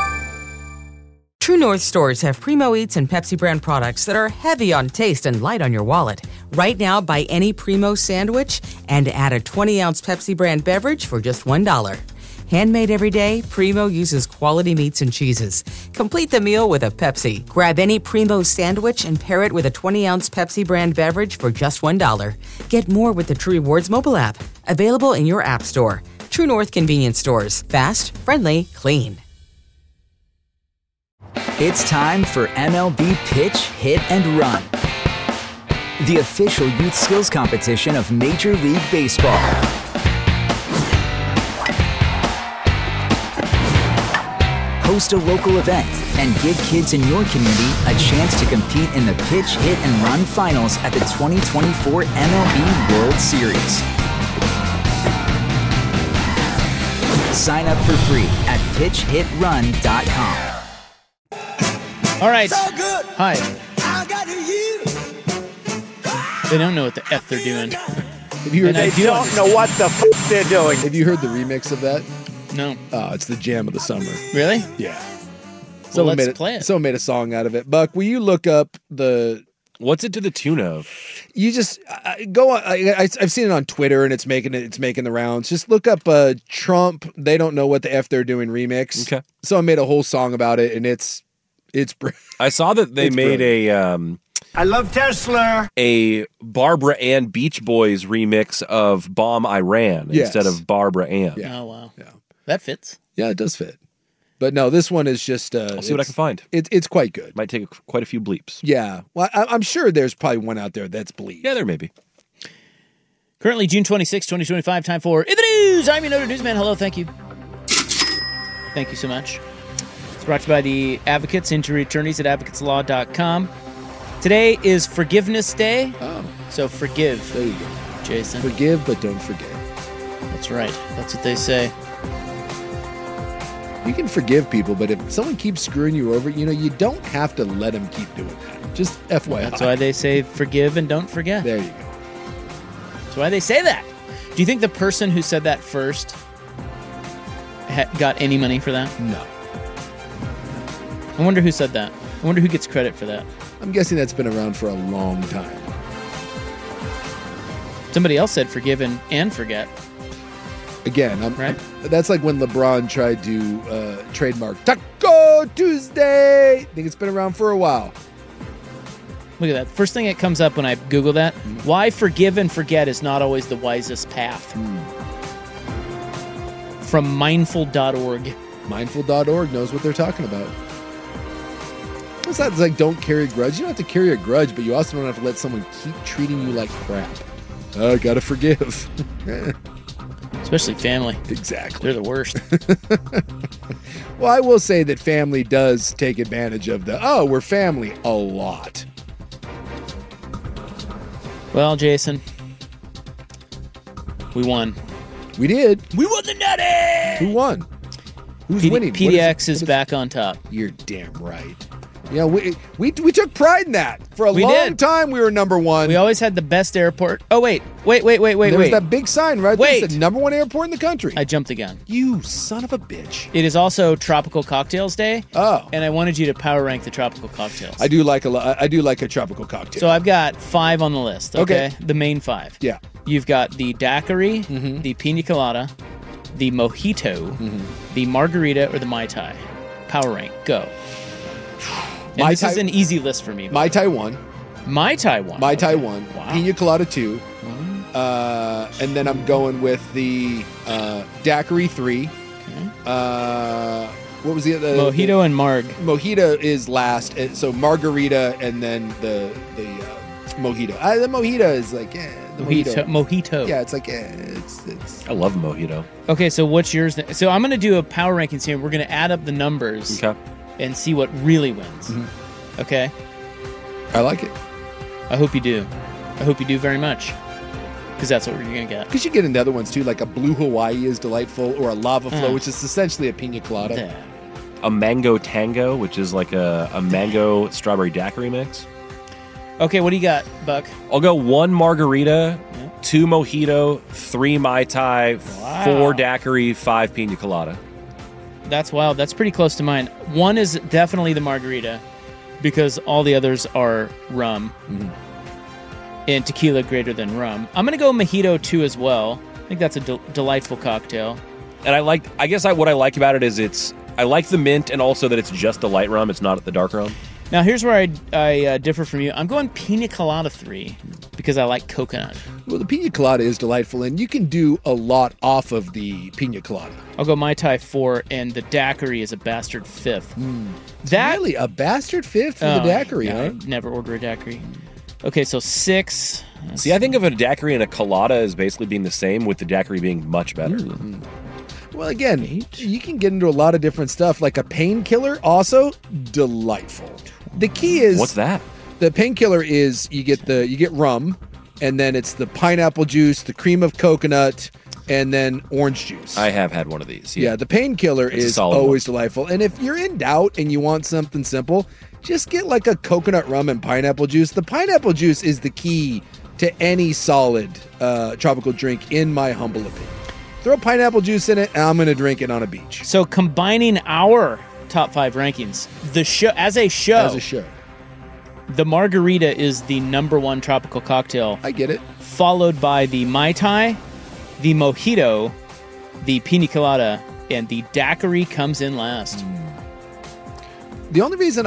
Speaker 7: True North stores have Primo Eats and Pepsi brand products that are heavy on taste and light on your wallet. Right now, buy any Primo sandwich and add a 20-ounce Pepsi brand beverage for just $1. Handmade every day, Primo uses quality meats and cheeses. Complete the meal with a Pepsi. Grab any Primo sandwich and pair it with a 20-ounce Pepsi brand beverage for just $1. Get more with the True Rewards mobile app. Available in your app store. True North convenience stores. Fast, friendly, clean.
Speaker 13: It's time for MLB Pitch, Hit, and Run, the official youth skills competition of Major League Baseball. Host a local event and give kids in your community a chance to compete in the Pitch, Hit, and Run finals at the 2024 MLB World Series. Sign up for free at pitchhitrun.com.
Speaker 10: All right.
Speaker 14: So good.
Speaker 10: Hi.
Speaker 14: I got to you.
Speaker 10: They don't know what the F they're doing.
Speaker 12: Have you heard
Speaker 14: They don't know what the f they're doing.
Speaker 12: Have you heard the remix of that?
Speaker 10: No.
Speaker 12: Oh, it's the jam of the summer.
Speaker 10: Really?
Speaker 12: Yeah.
Speaker 10: Well, let's play it.
Speaker 12: Someone made a song out of it. Buck, will you look up the...
Speaker 11: What's it to the tune of?
Speaker 12: You just go on. I've seen it on Twitter, and it's making the rounds. Just look up Trump. They don't know what the F they're doing remix.
Speaker 11: Okay.
Speaker 12: Someone made a whole song about it, and it's.
Speaker 11: I saw that they made
Speaker 12: brilliant.
Speaker 14: I love Tesla.
Speaker 11: A Barbara Ann Beach Boys remix of Bomb Iran instead of Barbara Ann.
Speaker 12: Yeah.
Speaker 10: Oh, wow.
Speaker 12: Yeah.
Speaker 10: That fits.
Speaker 12: Yeah, it does fit. But no, this one is just.
Speaker 11: I'll see what I can find.
Speaker 12: It's quite good.
Speaker 11: Might take quite a few bleeps.
Speaker 12: Yeah. Well, I'm sure there's probably one out there that's bleep.
Speaker 11: Yeah, there may be.
Speaker 10: Currently, June 26, 2025, time for In the News. I'm your noted newsman. Hello, thank you. Thank you so much. It's brought to you by the Advocates, injury attorneys at advocateslaw.com. Today is Forgiveness Day.
Speaker 12: Oh.
Speaker 10: So forgive.
Speaker 12: There you go.
Speaker 10: Jason.
Speaker 12: Forgive, but don't forget.
Speaker 10: That's right. That's what they say.
Speaker 12: You can forgive people, but if someone keeps screwing you over, you don't have to let them keep doing that. Just FYI.
Speaker 10: That's why they say forgive and don't forget.
Speaker 12: There you go.
Speaker 10: That's why they say that. Do you think the person who said that first got any money for that?
Speaker 12: No.
Speaker 10: I wonder who said that. I wonder who gets credit for that.
Speaker 12: I'm guessing that's been around for a long time.
Speaker 10: Somebody else said forgive and forget.
Speaker 12: Again,
Speaker 10: right?
Speaker 12: That's like when LeBron tried to trademark Taco Tuesday. I think it's been around for a while.
Speaker 10: Look at that. First thing that comes up when I Google that, why forgive and forget is not always the wisest path. from mindful.org.
Speaker 12: Mindful.org knows what they're talking about. It's not like don't carry a grudge. You don't have to carry a grudge, but you also don't have to let someone keep treating you like crap. I gotta forgive.
Speaker 10: Especially family.
Speaker 12: Exactly.
Speaker 10: They're the worst.
Speaker 12: Well, I will say that family does take advantage of we're family a lot.
Speaker 10: Well, Jason, we won.
Speaker 12: We did.
Speaker 10: We won the Natty!
Speaker 12: Who won? Who's winning?
Speaker 10: PDX is back on top.
Speaker 12: You're damn right. Yeah, we took pride in that. For a long time, we were number one.
Speaker 10: We always had the best airport. Oh, wait.
Speaker 12: There was that big sign right there that said number one airport in the country.
Speaker 10: I jumped the gun.
Speaker 12: You son of a bitch.
Speaker 10: It is also Tropical Cocktails Day.
Speaker 12: Oh.
Speaker 10: And I wanted you to power rank the tropical cocktails.
Speaker 12: I do like a tropical cocktail.
Speaker 10: So I've got 5 on the list, okay? The main 5.
Speaker 12: Yeah.
Speaker 10: You've got the daiquiri, the pina colada, the mojito, the margarita, or the Mai Tai. Power rank, go. And this is an easy list for me.
Speaker 12: Mai Tai 1.
Speaker 10: Mai Tai 1.
Speaker 12: Mai Tai 1.
Speaker 10: Wow.
Speaker 12: Pina colada 2. And then I'm going with the daiquiri 3. What was the other?
Speaker 10: Mojito and Marg.
Speaker 12: Mojito is last. So margarita and then the mojito. The mojito is like, the
Speaker 10: mojito.
Speaker 12: Yeah, it's like, it's.
Speaker 11: I love mojito.
Speaker 10: Okay, so what's yours? So I'm going to do a power rankings here. We're going to add up the numbers.
Speaker 11: Okay.
Speaker 10: And see what really wins. Okay?
Speaker 12: I like it.
Speaker 10: I hope you do. I hope you do very much. Because that's what we're going to get.
Speaker 12: Because you get into other ones too, like a Blue Hawaii is delightful, or a Lava Flow, which is essentially a pina colada.
Speaker 10: Yeah.
Speaker 11: A Mango Tango, which is like a mango strawberry daiquiri mix.
Speaker 10: Okay, what do you got, Buck?
Speaker 11: I'll go 1 margarita, 2 mojito, 3 Mai Tai, 4 daiquiri, 5 pina colada.
Speaker 10: That's wild. That's pretty close to mine. 1 is definitely the margarita because all the others are rum and tequila greater than rum. I'm going to go mojito 2 as well. I think that's a delightful cocktail.
Speaker 11: And what I like about it is I like the mint and also that it's just the light rum. It's not the dark rum.
Speaker 10: Now, here's where I differ from you. I'm going pina colada 3 because I like coconut.
Speaker 12: Well, the pina colada is delightful, and you can do a lot off of the pina colada.
Speaker 10: I'll go Mai Tai 4, and the daiquiri is a bastard 5th.
Speaker 12: Really? A bastard 5th for the daiquiri, huh?
Speaker 10: I'd never order a daiquiri. Okay, so 6.
Speaker 11: See, I think of a daiquiri and a colada as basically being the same, with the daiquiri being much better.
Speaker 12: Well, again, you can get into a lot of different stuff. Like a painkiller, also delightful. The key is...
Speaker 11: What's that?
Speaker 12: The painkiller is you get rum, and then it's the pineapple juice, the cream of coconut, and then orange juice.
Speaker 11: I have had one of these.
Speaker 12: Yeah, the painkiller is always delightful. And if you're in doubt and you want something simple, just get like a coconut rum and pineapple juice. The pineapple juice is the key to any solid tropical drink, in my humble opinion. Throw pineapple juice in it, and I'm going to drink it on a beach.
Speaker 10: So combining our top 5 rankings, as a show, the margarita is the number 1 tropical cocktail.
Speaker 12: I get it.
Speaker 10: Followed by the Mai Tai, the mojito, the pina colada, and the daiquiri comes in last.
Speaker 12: The only reason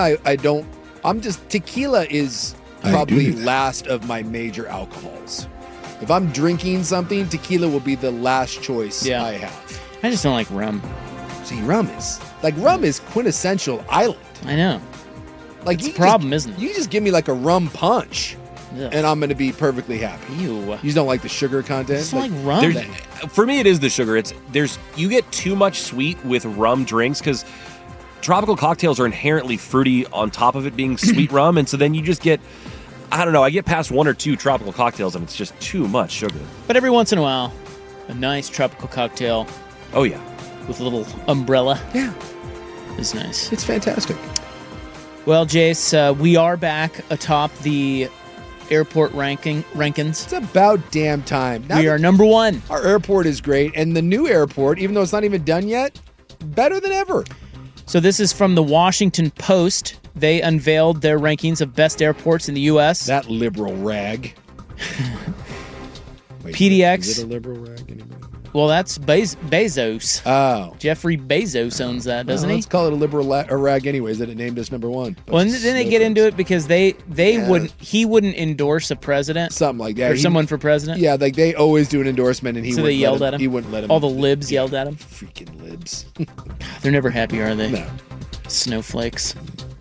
Speaker 12: tequila is probably last of my major alcohols. If I'm drinking something, tequila will be the last choice I have.
Speaker 10: I just don't like rum.
Speaker 12: See, rum is quintessential island.
Speaker 10: I know.
Speaker 12: Like,
Speaker 10: it's a problem, isn't it?
Speaker 12: You just give me like a rum punch, and I'm going to be perfectly happy.
Speaker 10: Ew.
Speaker 12: You just don't like the sugar content?
Speaker 10: It's like rum.
Speaker 11: For me, it is the sugar. You get too much sweet with rum drinks because tropical cocktails are inherently fruity on top of it being sweet rum, and so then you just get... I don't know. I get past 1 or 2 tropical cocktails, and it's just too much sugar.
Speaker 10: But every once in a while, a nice tropical cocktail.
Speaker 11: Oh, yeah.
Speaker 10: With a little umbrella.
Speaker 12: Yeah.
Speaker 10: Is nice.
Speaker 12: It's fantastic.
Speaker 10: Well, Jace, we are back atop the airport rankings.
Speaker 12: It's about damn time.
Speaker 10: We are number 1.
Speaker 12: Our airport is great, and the new airport, even though it's not even done yet, better than ever.
Speaker 10: So this is from the Washington Post. They unveiled their rankings of best airports in the U.S.
Speaker 12: That liberal rag.
Speaker 10: PDX.
Speaker 12: Is it a liberal rag anymore?
Speaker 10: Well, that's Bezos.
Speaker 12: Oh.
Speaker 10: Jeffrey Bezos owns that, doesn't he?
Speaker 12: Let's call it a liberal rag anyways that it named us number one.
Speaker 10: Well, and then they get into it because he wouldn't endorse a president.
Speaker 12: Something like that.
Speaker 10: Or someone for president.
Speaker 12: Yeah, like they always do an endorsement and
Speaker 10: so they yelled at him.
Speaker 12: He wouldn't let him.
Speaker 10: All the libs yelled at him.
Speaker 12: Freaking libs.
Speaker 10: They're never happy, are they?
Speaker 12: No.
Speaker 10: Snowflakes.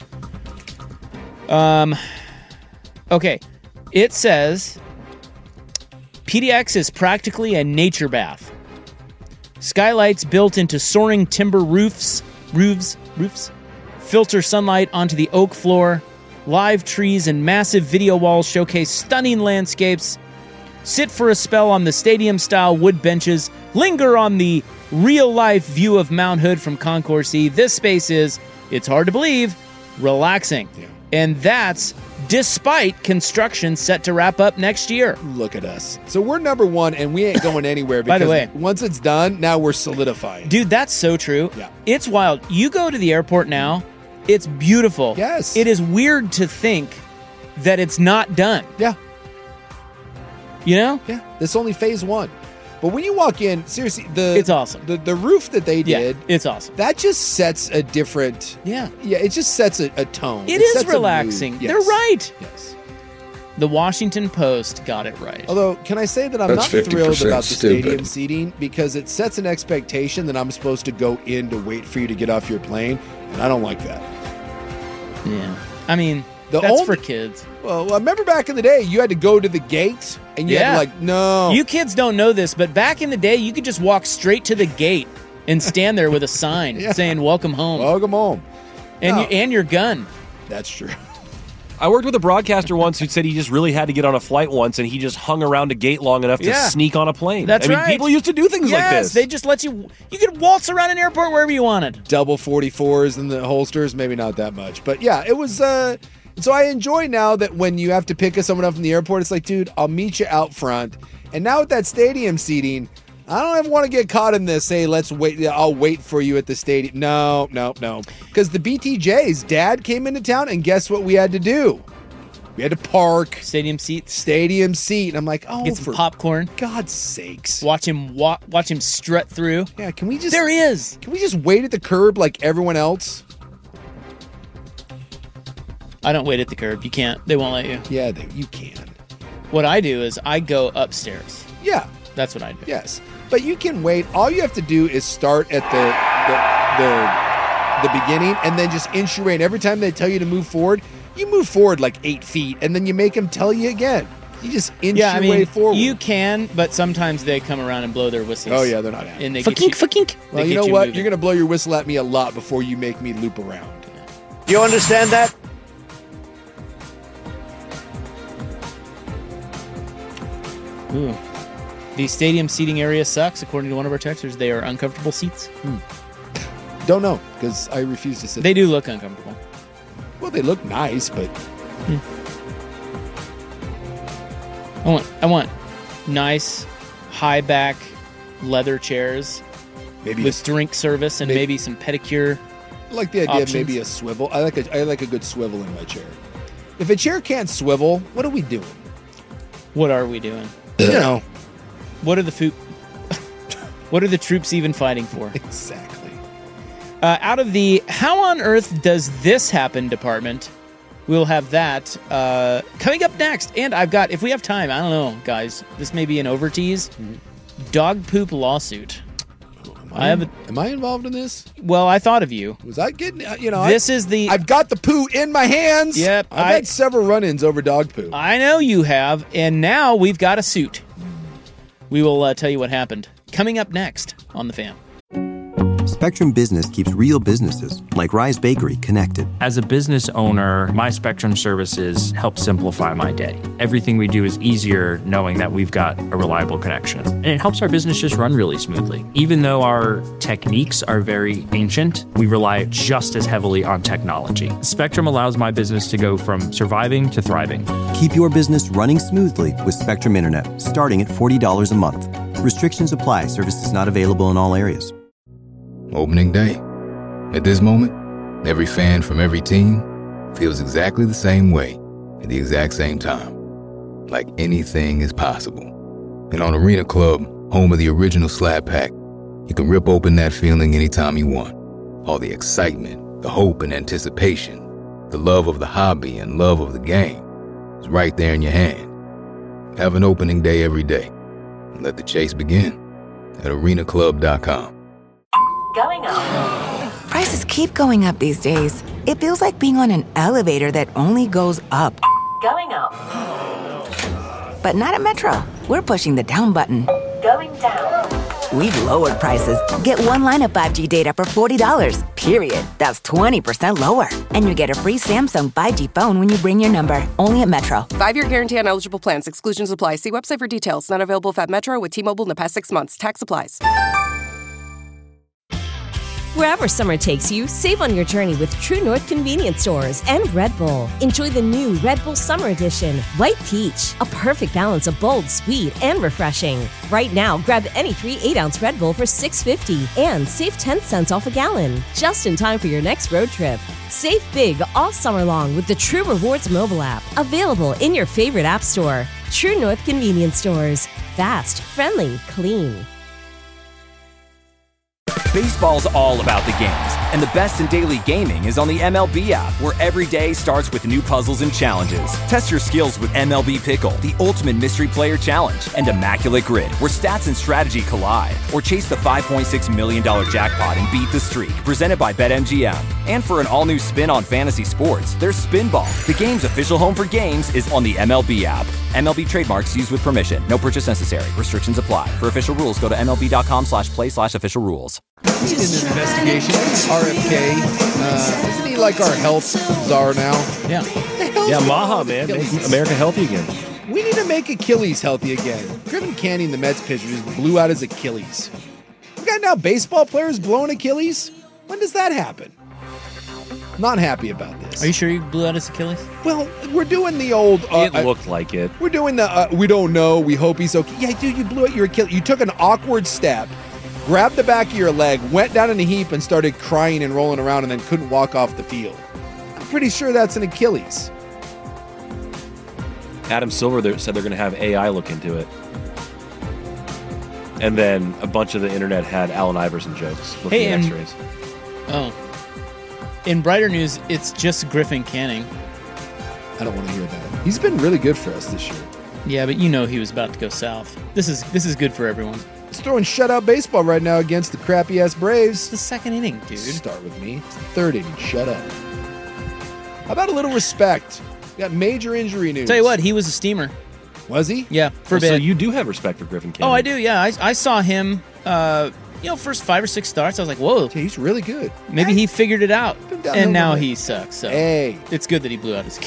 Speaker 10: Okay. It says PDX is practically a nature bath. Skylights built into soaring timber roofs, filter sunlight onto the oak floor. Live trees and massive video walls showcase stunning landscapes. Sit for a spell on the stadium-style wood benches. Linger on the real-life view of Mount Hood from Concourse E. This space is, it's hard to believe, relaxing. Yeah. And that's despite construction set to wrap up next year.
Speaker 12: Look at us. So we're number one, and we ain't going anywhere because
Speaker 10: By the way,
Speaker 12: once it's done, now we're solidifying.
Speaker 10: Dude, that's so true.
Speaker 12: Yeah.
Speaker 10: It's wild. You go to the airport now, it's beautiful.
Speaker 12: Yes.
Speaker 10: It is weird to think that it's not done.
Speaker 12: Yeah.
Speaker 10: You know?
Speaker 12: Yeah. This only phase one. But when you walk in, seriously,
Speaker 10: it's awesome.
Speaker 12: The roof that they did,
Speaker 10: it's awesome.
Speaker 12: That just sets a different,
Speaker 10: yeah,
Speaker 12: it just sets a tone.
Speaker 10: It is relaxing.
Speaker 12: Yes.
Speaker 10: They're right.
Speaker 12: Yes.
Speaker 10: The Washington Post got it right.
Speaker 12: Although, can I say that I'm not thrilled about the stadium seating because it sets an expectation that I'm supposed to go in to wait for you to get off your plane, and I don't like that.
Speaker 10: Yeah. I mean, that's for kids.
Speaker 12: Well, remember back in the day, you had to go to the gate, and you had to no.
Speaker 10: You kids don't know this, but back in the day, you could just walk straight to the gate and stand there with a sign saying, welcome home.
Speaker 12: Welcome home.
Speaker 10: And your gun.
Speaker 12: That's true.
Speaker 11: I worked with a broadcaster once who said he just really had to get on a flight once, and he just hung around a gate long enough to sneak on a plane.
Speaker 10: That's right.
Speaker 11: I mean, people used to do things like this.
Speaker 10: Yes, they just let you could waltz around an airport wherever you wanted.
Speaker 12: Double 44s in the holsters, maybe not that much. But yeah, it was... So I enjoy now that when you have to pick someone up from the airport, it's like, dude, I'll meet you out front. And now with that stadium seating, I don't ever want to get caught in this, hey, let's wait, I'll wait for you at the stadium. No. Because the BTJ's dad came into town, and guess what we had to do? We had to park.
Speaker 10: Stadium seat.
Speaker 12: And I'm like, oh,
Speaker 10: get some popcorn.
Speaker 12: God's sakes.
Speaker 10: Watch him strut through.
Speaker 12: Yeah, can we just...
Speaker 10: There he is.
Speaker 12: Can we just wait at the curb like everyone else?
Speaker 10: I don't wait at the curb. You can't. They won't let you.
Speaker 12: Yeah, you can.
Speaker 10: What I do is I go upstairs.
Speaker 12: Yeah.
Speaker 10: That's what I do.
Speaker 12: Yes. But you can wait. All you have to do is start at the beginning and then just inch your way. And every time they tell you to move forward, you move forward like 8 feet, and then you make them tell you again. You just inch your way forward.
Speaker 10: You can, but sometimes they come around and blow their whistles.
Speaker 12: Oh, yeah, they're not happy.
Speaker 10: And they fucking.
Speaker 12: Well, you know what? You're going to blow your whistle at me a lot before you make me loop around.
Speaker 14: You understand that?
Speaker 10: Ooh. The stadium seating area sucks, according to one of our texters. They are uncomfortable seats.
Speaker 12: Don't know, because I refuse to sit
Speaker 10: They do look uncomfortable.
Speaker 12: Well, they look nice, but...
Speaker 10: I want nice, high-back leather chairs with drink service and maybe some pedicure
Speaker 12: I like the idea
Speaker 10: options.
Speaker 12: of maybe a swivel. I like a good swivel in my chair. If a chair can't swivel, what are we doing?
Speaker 10: What are we doing?
Speaker 12: You know.
Speaker 10: What are the What are the troops even fighting for?
Speaker 12: Exactly.
Speaker 10: Out of the How on Earth Does This Happen department, we'll have that coming up next. And I've got, if we have time, I don't know, guys, this may be an over-tease, dog poop lawsuit.
Speaker 12: Am I involved in this?
Speaker 10: Well, I thought of you.
Speaker 12: Was I getting,
Speaker 10: I've
Speaker 12: got the poo in my hands.
Speaker 10: Yep.
Speaker 12: I've had several run-ins over dog poo.
Speaker 10: I know you have, and now we've got a suit. We will tell you what happened. Coming up next on The Fan.
Speaker 1: Spectrum Business keeps real businesses, like Rise Bakery, connected.
Speaker 15: As a business owner, my Spectrum services help simplify my day. Everything we do is easier knowing that we've got a reliable connection. And it helps our business just run really smoothly. Even though our techniques are very ancient, we rely just as heavily on technology. Spectrum allows my business to go from surviving to thriving.
Speaker 1: Keep your business running smoothly with Spectrum Internet, starting at $40 a month. Restrictions apply. Services not available in all areas.
Speaker 3: Opening day. At this moment, every fan from every team feels exactly the same way at the exact same time. Like anything is possible. And on Arena Club, home of the original Slab Pack. You can rip open that feeling anytime you want. All the excitement, the hope and anticipation, the love of the hobby and love of the game is right there in your hand. Have an opening day every day. And let the chase begin at arenaclub.com.
Speaker 4: Going up. Prices keep going up these days. It feels like being on an elevator that only goes up. Going up. But not at Metro. We're pushing the down button. Going down. We've lowered prices. Get one line of 5G data for $40, period. That's 20% lower. And you get a free Samsung 5G phone when you bring your number. Only at Metro.
Speaker 5: 5-year guarantee on eligible plans. Exclusions apply. See website for details. Not available if at Metro with T-Mobile in the past 6 months. Tax applies.
Speaker 16: Wherever summer takes you, save on your journey with True North Convenience Stores and Red Bull. Enjoy the new Red Bull Summer Edition, White Peach, a perfect balance of bold, sweet, and refreshing. Right now, grab any 3 8-ounce Red Bull for $6.50 and save 10 cents off a gallon, just in time for your next road trip. Save big all summer long with the True Rewards mobile app, available in your favorite app store. True North Convenience Stores. Fast, friendly, clean.
Speaker 17: Baseball's all about the games, and the best in daily gaming is on the MLB app, where every day starts with new puzzles and challenges. Test your skills with MLB Pickle, the ultimate mystery player challenge, and Immaculate Grid, where stats and strategy collide. Or chase the $5.6 million jackpot and beat the streak, presented by BetMGM. And for an all-new spin on fantasy sports, there's Spinball. The game's official home for games is on the MLB app. MLB trademarks used with permission. No purchase necessary. Restrictions apply. For official rules, go to MLB.com/play/official rules.
Speaker 12: He's in an investigation. RFK. Isn't he like our health czar now?
Speaker 11: Yeah. Yeah, Maha, man. Make America healthy again.
Speaker 12: We need to make Achilles healthy again. Griffin Canning, the Mets pitcher, just blew out his Achilles. We got now baseball players blowing Achilles? When does that happen? Not happy about this.
Speaker 10: Are you sure you blew out his Achilles?
Speaker 12: Well, we're doing the old...
Speaker 11: it looked like it.
Speaker 12: We're doing the, we don't know, we hope he's okay. Yeah, dude, you blew out your Achilles. You took an awkward step, grabbed the back of your leg, went down in a heap, and started crying and rolling around and then couldn't walk off the field. I'm pretty sure that's an Achilles.
Speaker 11: Adam Silver said they're going to have AI look into it. And then a bunch of the internet had Allen Iverson jokes looking at x-rays.
Speaker 10: Oh. In brighter news, it's just Griffin Canning.
Speaker 12: I don't want to hear that. He's been really good for us this year.
Speaker 10: Yeah, but you know he was about to go south. This is good for everyone.
Speaker 12: He's throwing shutout baseball right now against the crappy-ass Braves.
Speaker 10: It's the second inning, dude.
Speaker 12: Start with me. It's the third inning. Shut up. How about a little respect? We got major injury news.
Speaker 10: Tell you what, he was a steamer.
Speaker 12: Was he?
Speaker 10: Yeah, for a bit.
Speaker 11: So you do have respect for Griffin Canning.
Speaker 10: Oh, I do, yeah. I saw him... first 5 or 6 starts, I was like, whoa.
Speaker 12: He's really good.
Speaker 10: Maybe he figured it out. And now he sucks. So it's good that he blew out his kid.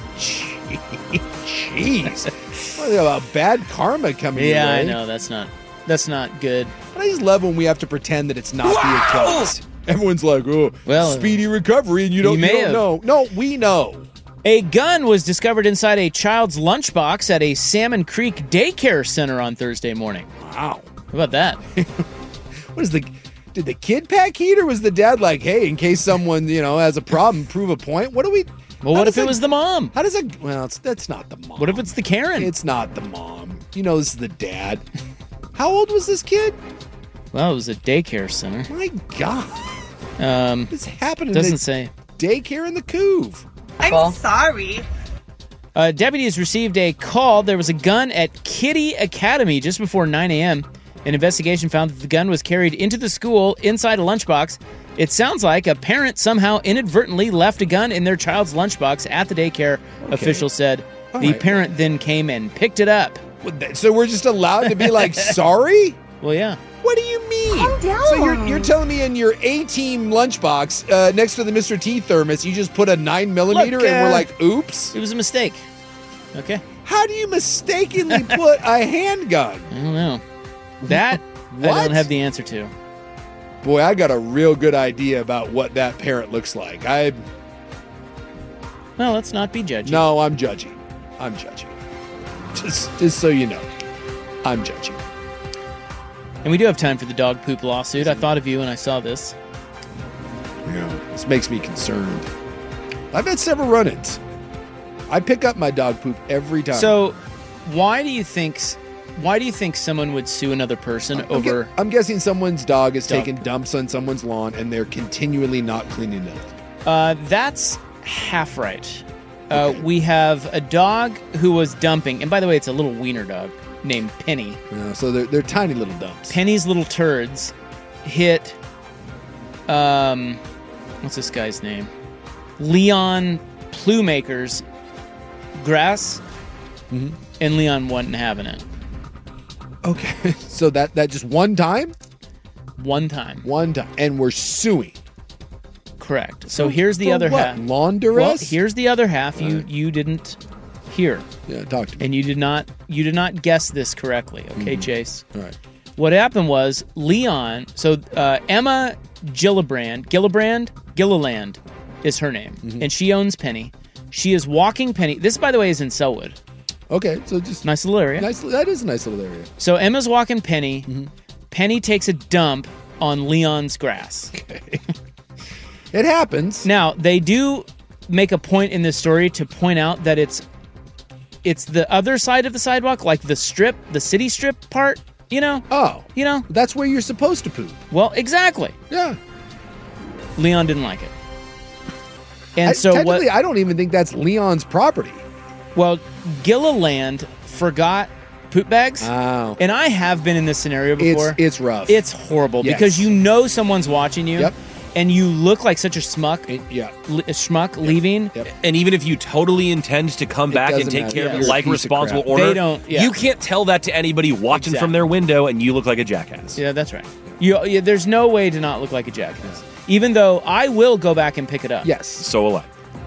Speaker 12: Jeez. What about bad karma coming your way?
Speaker 10: Yeah, I know. That's not good.
Speaker 12: But I just love when we have to pretend that it's not the Achilles. Everyone's like, oh, well, speedy recovery, and you don't know. No, we know.
Speaker 10: A gun was discovered inside a child's lunchbox at a Salmon Creek daycare center on Thursday morning.
Speaker 12: Wow.
Speaker 10: How about that?
Speaker 12: Did the kid pack heat, or was the dad like, hey, in case someone, has a problem, prove a point? What
Speaker 10: if it was the mom?
Speaker 12: How does it, that's not the mom.
Speaker 10: What if it's the Karen?
Speaker 12: It's not the mom. This is the dad. How old was this kid?
Speaker 10: Well, it was a daycare center.
Speaker 12: My God. This happened
Speaker 10: doesn't say.
Speaker 12: Daycare in the Couve.
Speaker 18: I'm sorry.
Speaker 10: Deputies received a call. There was a gun at Kitty Academy just before 9 a.m. An investigation found that the gun was carried into the school inside a lunchbox. It sounds like a parent somehow inadvertently left a gun in their child's lunchbox at the daycare, officials said. The parent then came and picked it up.
Speaker 12: So we're just allowed to be like, sorry?
Speaker 10: Well, yeah.
Speaker 12: What do you mean?
Speaker 18: Calm down.
Speaker 12: So you're telling me in your A-team lunchbox, next to the Mr. T thermos, you just put a 9mm and we're like, oops?
Speaker 10: It was a mistake. Okay.
Speaker 12: How do you mistakenly put a handgun?
Speaker 10: I don't know. That I don't have the answer to.
Speaker 12: Boy, I got a real good idea about what that parent looks like.
Speaker 10: Well, let's not be judging.
Speaker 12: No, I'm judging. Just so you know, I'm judging.
Speaker 10: And we do have time for the dog poop lawsuit. I thought of you when I saw this.
Speaker 12: Yeah, this makes me concerned. I've had several run-ins. I pick up my dog poop every time.
Speaker 10: So, why do you think Why do you think someone would sue another person over?
Speaker 12: I'm guessing someone's dog is taking dumps on someone's lawn and they're continually not cleaning it up.
Speaker 10: That's half right. We have a dog who was dumping, and by the way, it's a little wiener dog named Penny.
Speaker 12: So they're tiny little dumps.
Speaker 10: Penny's little turds hit, what's this guy's name? Leon Plumaker's grass, and Leon wasn't having it.
Speaker 12: Okay, so that just one time?
Speaker 10: One time.
Speaker 12: And we're suing.
Speaker 10: Correct. So here's the other half.
Speaker 12: Lawn duress?
Speaker 10: Well, here's the other half you didn't hear.
Speaker 12: Yeah, talk to me.
Speaker 10: And you did not guess this correctly. Okay, Chase?
Speaker 12: All right.
Speaker 10: What happened was Leon, so Emma Gilliland is her name, and she owns Penny. She is walking Penny. This, by the way, is in Selwood.
Speaker 12: Okay, so just
Speaker 10: nice little area.
Speaker 12: That is a nice little area.
Speaker 10: So Emma's walking Penny. Penny takes a dump on Leon's grass.
Speaker 12: Okay. It happens.
Speaker 10: Now, they do make a point in this story to point out that it's the other side of the sidewalk, like the city strip part, you know?
Speaker 12: Oh.
Speaker 10: You know?
Speaker 12: That's where you're supposed to poop.
Speaker 10: Well, exactly.
Speaker 12: Yeah.
Speaker 10: Leon didn't like it. And
Speaker 12: I don't even think that's Leon's property.
Speaker 10: Well, Gilliland forgot poop bags.
Speaker 12: Oh.
Speaker 10: And I have been in this scenario before.
Speaker 12: It's rough.
Speaker 10: It's horrible because you know someone's watching you.
Speaker 12: Yep.
Speaker 10: And you look like such a schmuck. Leaving.
Speaker 12: Yep.
Speaker 11: And even if you totally intend to come back and take care of your like responsible order,
Speaker 10: they don't. Yeah.
Speaker 11: You can't tell that to anybody watching from their window, and you look like a jackass.
Speaker 10: Yeah, that's right. There's no way to not look like a jackass. Even though I will go back and pick it up.
Speaker 12: Yes.
Speaker 11: So will I.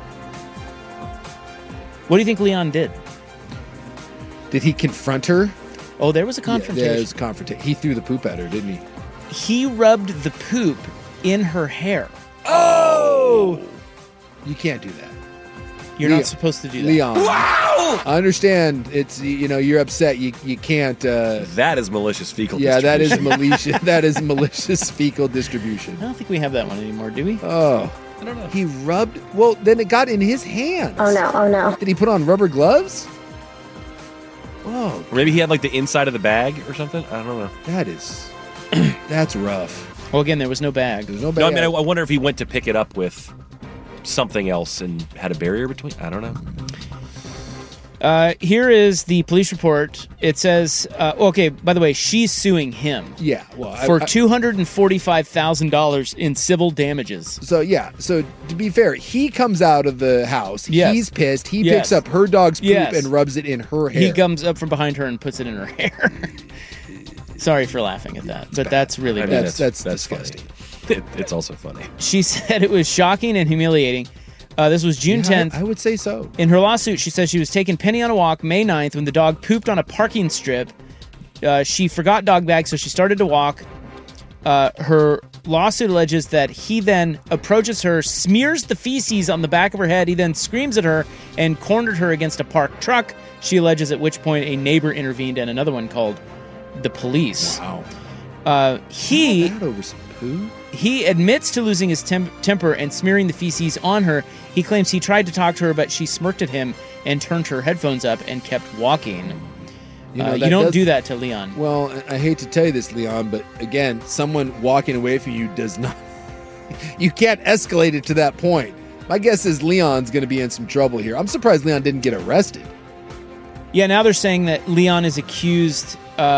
Speaker 10: What do you think Leon did?
Speaker 12: Did he confront her?
Speaker 10: Oh, there was a confrontation.
Speaker 12: Yeah, there was a confrontation. He threw the poop at her, didn't he?
Speaker 10: He rubbed the poop in her hair.
Speaker 12: Oh! You can't do that.
Speaker 10: You're not supposed to do that.
Speaker 12: Leon. Wow! I understand. It's, you're upset. You can't.
Speaker 11: That is malicious fecal
Speaker 12: distribution. Yeah, that is
Speaker 11: malicious.
Speaker 12: That is malicious fecal distribution.
Speaker 10: I don't think we have that one anymore, do we?
Speaker 12: Oh.
Speaker 11: I don't know.
Speaker 12: He rubbed. Well, then it got in his hands.
Speaker 18: Oh no.
Speaker 12: Did he put on rubber gloves? Whoa.
Speaker 11: Or maybe he had like the inside of the bag or something. I don't know.
Speaker 12: That's rough.
Speaker 10: Well, again, there was no bag.
Speaker 12: There's no bag.
Speaker 11: No, I mean, I wonder if he went to pick it up with something else and had a barrier between. I don't know.
Speaker 10: Here is the police report. It says, okay, by the way, she's suing him.
Speaker 12: Yeah, well,
Speaker 10: for $245,000 in civil damages.
Speaker 12: So, to be fair, he comes out of the house.
Speaker 10: Yes.
Speaker 12: He's pissed. He picks up her dog's poop and rubs it in her hair.
Speaker 10: He comes up from behind her and puts it in her hair. Sorry for laughing at that, but that's really bad.
Speaker 12: That's disgusting.
Speaker 11: It's also funny.
Speaker 10: She said it was shocking and humiliating. This was June 10th.
Speaker 12: I would say so.
Speaker 10: In her lawsuit, she says she was taking Penny on a walk May 9th when the dog pooped on a parking strip. She forgot dog bag, so she started to walk. Her lawsuit alleges that he then approaches her, smears the feces on the back of her head. He then screams at her and cornered her against a parked truck. She alleges at which point a neighbor intervened and another one called the police.
Speaker 12: Wow.
Speaker 10: He
Speaker 12: over some poo?
Speaker 10: He admits to losing his temper and smearing the feces on her. He claims he tried to talk to her, but she smirked at him and turned her headphones up and kept walking. You don't do that to Leon.
Speaker 12: Well, I hate to tell you this, Leon, but again, someone walking away from you does not... You can't escalate it to that point. My guess is Leon's going to be in some trouble here. I'm surprised Leon didn't get arrested.
Speaker 10: Yeah, now they're saying that Leon is accused...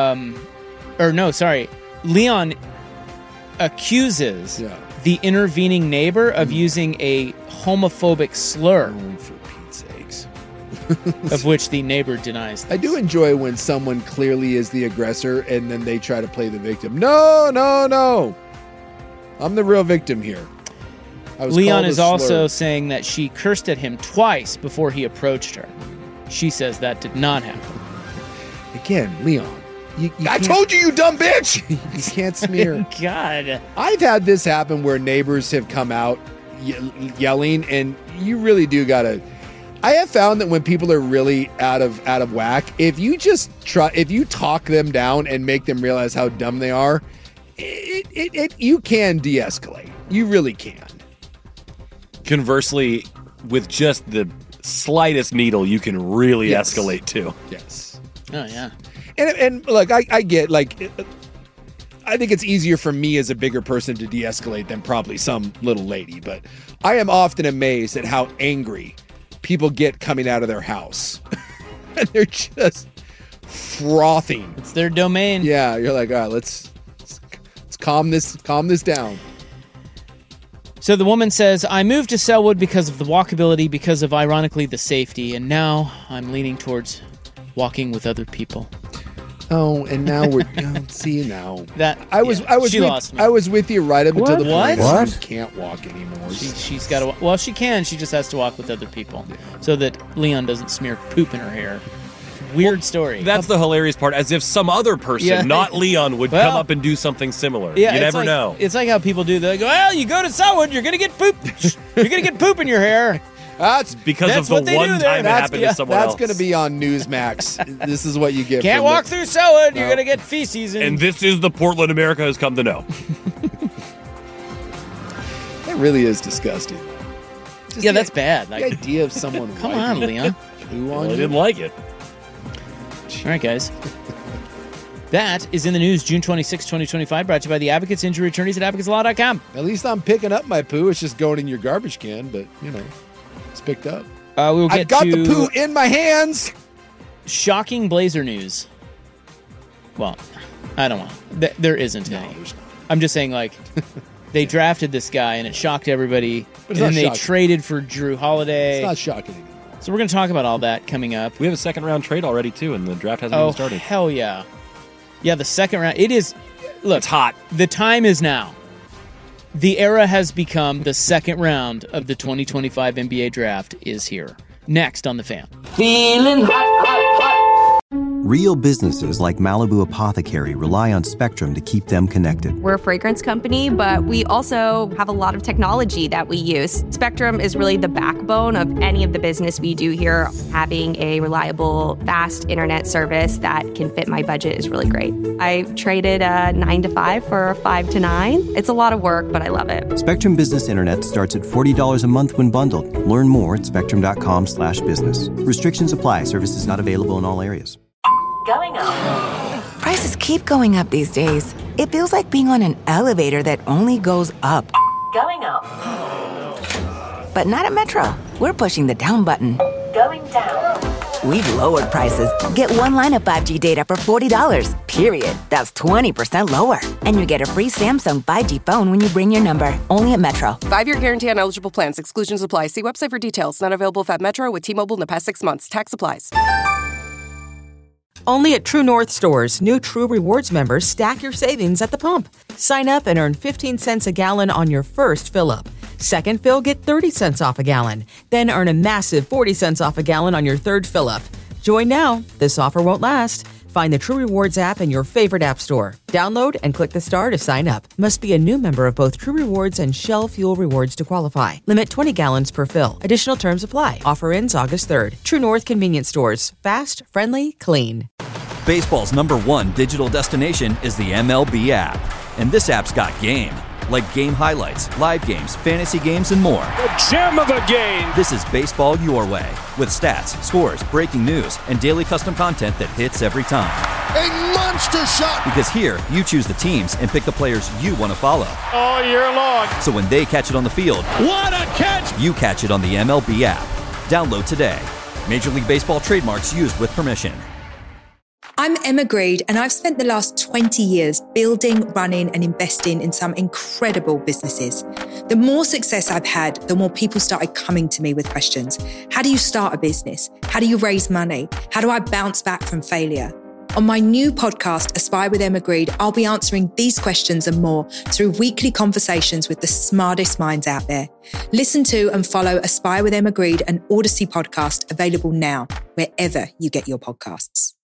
Speaker 10: Leon accuses the intervening neighbor of using a homophobic slur.
Speaker 12: Oh, for Pete's sakes.
Speaker 10: Of which the neighbor denies this.
Speaker 12: I do enjoy when someone clearly is the aggressor and then they try to play the victim. No. I'm the real victim here.
Speaker 10: Leon is also saying that she cursed at him twice before he approached her. She says that did not happen.
Speaker 12: Again, Leon. I told you, you dumb bitch! You can't smear.
Speaker 10: God.
Speaker 12: I've had this happen where neighbors have come out yelling, and you really do gotta... I have found that when people are really out of whack, if you talk them down and make them realize how dumb they are, you can de-escalate. You really can.
Speaker 11: Conversely, with just the slightest needle, you can really escalate too.
Speaker 12: Yes.
Speaker 10: Oh, yeah.
Speaker 12: And look, I get, like, I think it's easier for me as a bigger person to de-escalate than probably some little lady, but I am often amazed at how angry people get coming out of their house. And they're just frothing.
Speaker 10: It's their domain.
Speaker 12: Yeah, you're like, all right, let's calm this down.
Speaker 10: So the woman says, I moved to Selwood because of the walkability, because of, ironically, the safety, and now I'm leaning towards walking with other people.
Speaker 12: Oh, and now we're see now.
Speaker 10: I was
Speaker 12: with you right up until the point
Speaker 10: What?
Speaker 12: she can't walk anymore.
Speaker 10: She's got to. Well, she can. She just has to walk with other people, so that Leon doesn't smear poop in her hair. Weird story.
Speaker 11: That's the hilarious part. As if some other person, not Leon, would come up and do something similar.
Speaker 10: Yeah,
Speaker 11: you never know.
Speaker 10: It's like how people do. They go, well, you go to Selwood, you're gonna get poop. You're gonna get poop in your hair.
Speaker 12: That's
Speaker 11: because of the one time it happened to someone else.
Speaker 12: That's going to be on Newsmax. This is what you get.
Speaker 10: Can't walk through Selwood. You're going to get feces.
Speaker 11: And this is the Portland America has come to know.
Speaker 12: That really is disgusting.
Speaker 10: Yeah, that's bad.
Speaker 12: The idea of someone
Speaker 10: Come on, Leon.
Speaker 12: Poo on
Speaker 11: I
Speaker 12: you.
Speaker 11: didn't like it.
Speaker 10: All right, guys. That is in the news, June 26, 2025, brought to you by the Advocates Injury Attorneys at advocateslaw.com.
Speaker 12: At least I'm picking up my poo. It's just going in your garbage can, but, you know, it's picked up.
Speaker 10: We will get
Speaker 12: I've got
Speaker 10: to
Speaker 12: the poo in my hands.
Speaker 10: Shocking Blazer news. Well, I don't want. There isn't any. I'm just saying, like, they drafted this guy and it shocked everybody. And then they traded for Drew Holiday.
Speaker 12: It's not shocking anymore.
Speaker 10: So we're going to talk about all that coming up.
Speaker 11: We have a second round trade already, too, and the draft hasn't even started.
Speaker 10: Hell yeah. Yeah, the second round. It is. Look,
Speaker 11: it's hot.
Speaker 10: The time is now. The era has become the second round of the 2025 NBA draft is here. Next on The Fan.
Speaker 1: Feeling hot. Real businesses like Malibu Apothecary rely on Spectrum to keep them connected.
Speaker 2: We're a fragrance company, but we also have a lot of technology that we use. Spectrum is really the backbone of any of the business we do here. Having a reliable, fast internet service that can fit my budget is really great. I traded a 9 to 5 for a 5 to 9. It's a lot of work, but I love it.
Speaker 1: Spectrum Business Internet starts at $40 a month when bundled. Learn more at spectrum.com/business. Restrictions apply. Services not available in all areas.
Speaker 4: Going up. Prices keep going up these days. It feels like being on an elevator that only goes up. Going up. But not at Metro. We're pushing the down button. Going down. We've lowered prices. Get one line of 5G data for $40, period. That's 20% lower. And you get a free Samsung 5G phone when you bring your number. Only at Metro.
Speaker 5: 5-year guarantee on eligible plans. Exclusions apply. See website for details. Not available at Metro with T-Mobile in the past 6 months. Tax applies.
Speaker 7: Only at True North stores, new True Rewards members stack your savings at the pump. Sign up and earn 15 cents a gallon on your first fill-up. Second fill, get 30 cents off a gallon. Then earn a massive 40 cents off a gallon on your third fill-up. Join now. This offer won't last. Find the True Rewards app in your favorite app store. Download and click the star to sign up. Must be a new member of both True Rewards and Shell Fuel Rewards to qualify. Limit 20 gallons per fill. Additional terms apply. Offer ends August 3rd. True North Convenience Stores. Fast, friendly, clean.
Speaker 17: Baseball's #1 digital destination is the MLB app. And this app's got game. Like game highlights, live games, fantasy games, and more.
Speaker 6: The gem of the game.
Speaker 17: This is baseball your way. With stats, scores, breaking news, and daily custom content that hits every time.
Speaker 18: A monster shot.
Speaker 17: Because here, you choose the teams and pick the players you want to follow.
Speaker 6: All year long.
Speaker 17: So when they catch it on the field,
Speaker 6: what a catch!
Speaker 17: You catch it on the MLB app. Download today. Major League Baseball trademarks used with permission.
Speaker 19: I'm Emma Greed, and I've spent the last 20 years building, running, and investing in some incredible businesses. The more success I've had, the more people started coming to me with questions. How do you start a business? How do you raise money? How do I bounce back from failure? On my new podcast, Aspire with Emma Greed, I'll be answering these questions and more through weekly conversations with the smartest minds out there. Listen to and follow Aspire with Emma Greed, an Odyssey podcast available now, wherever you get your podcasts.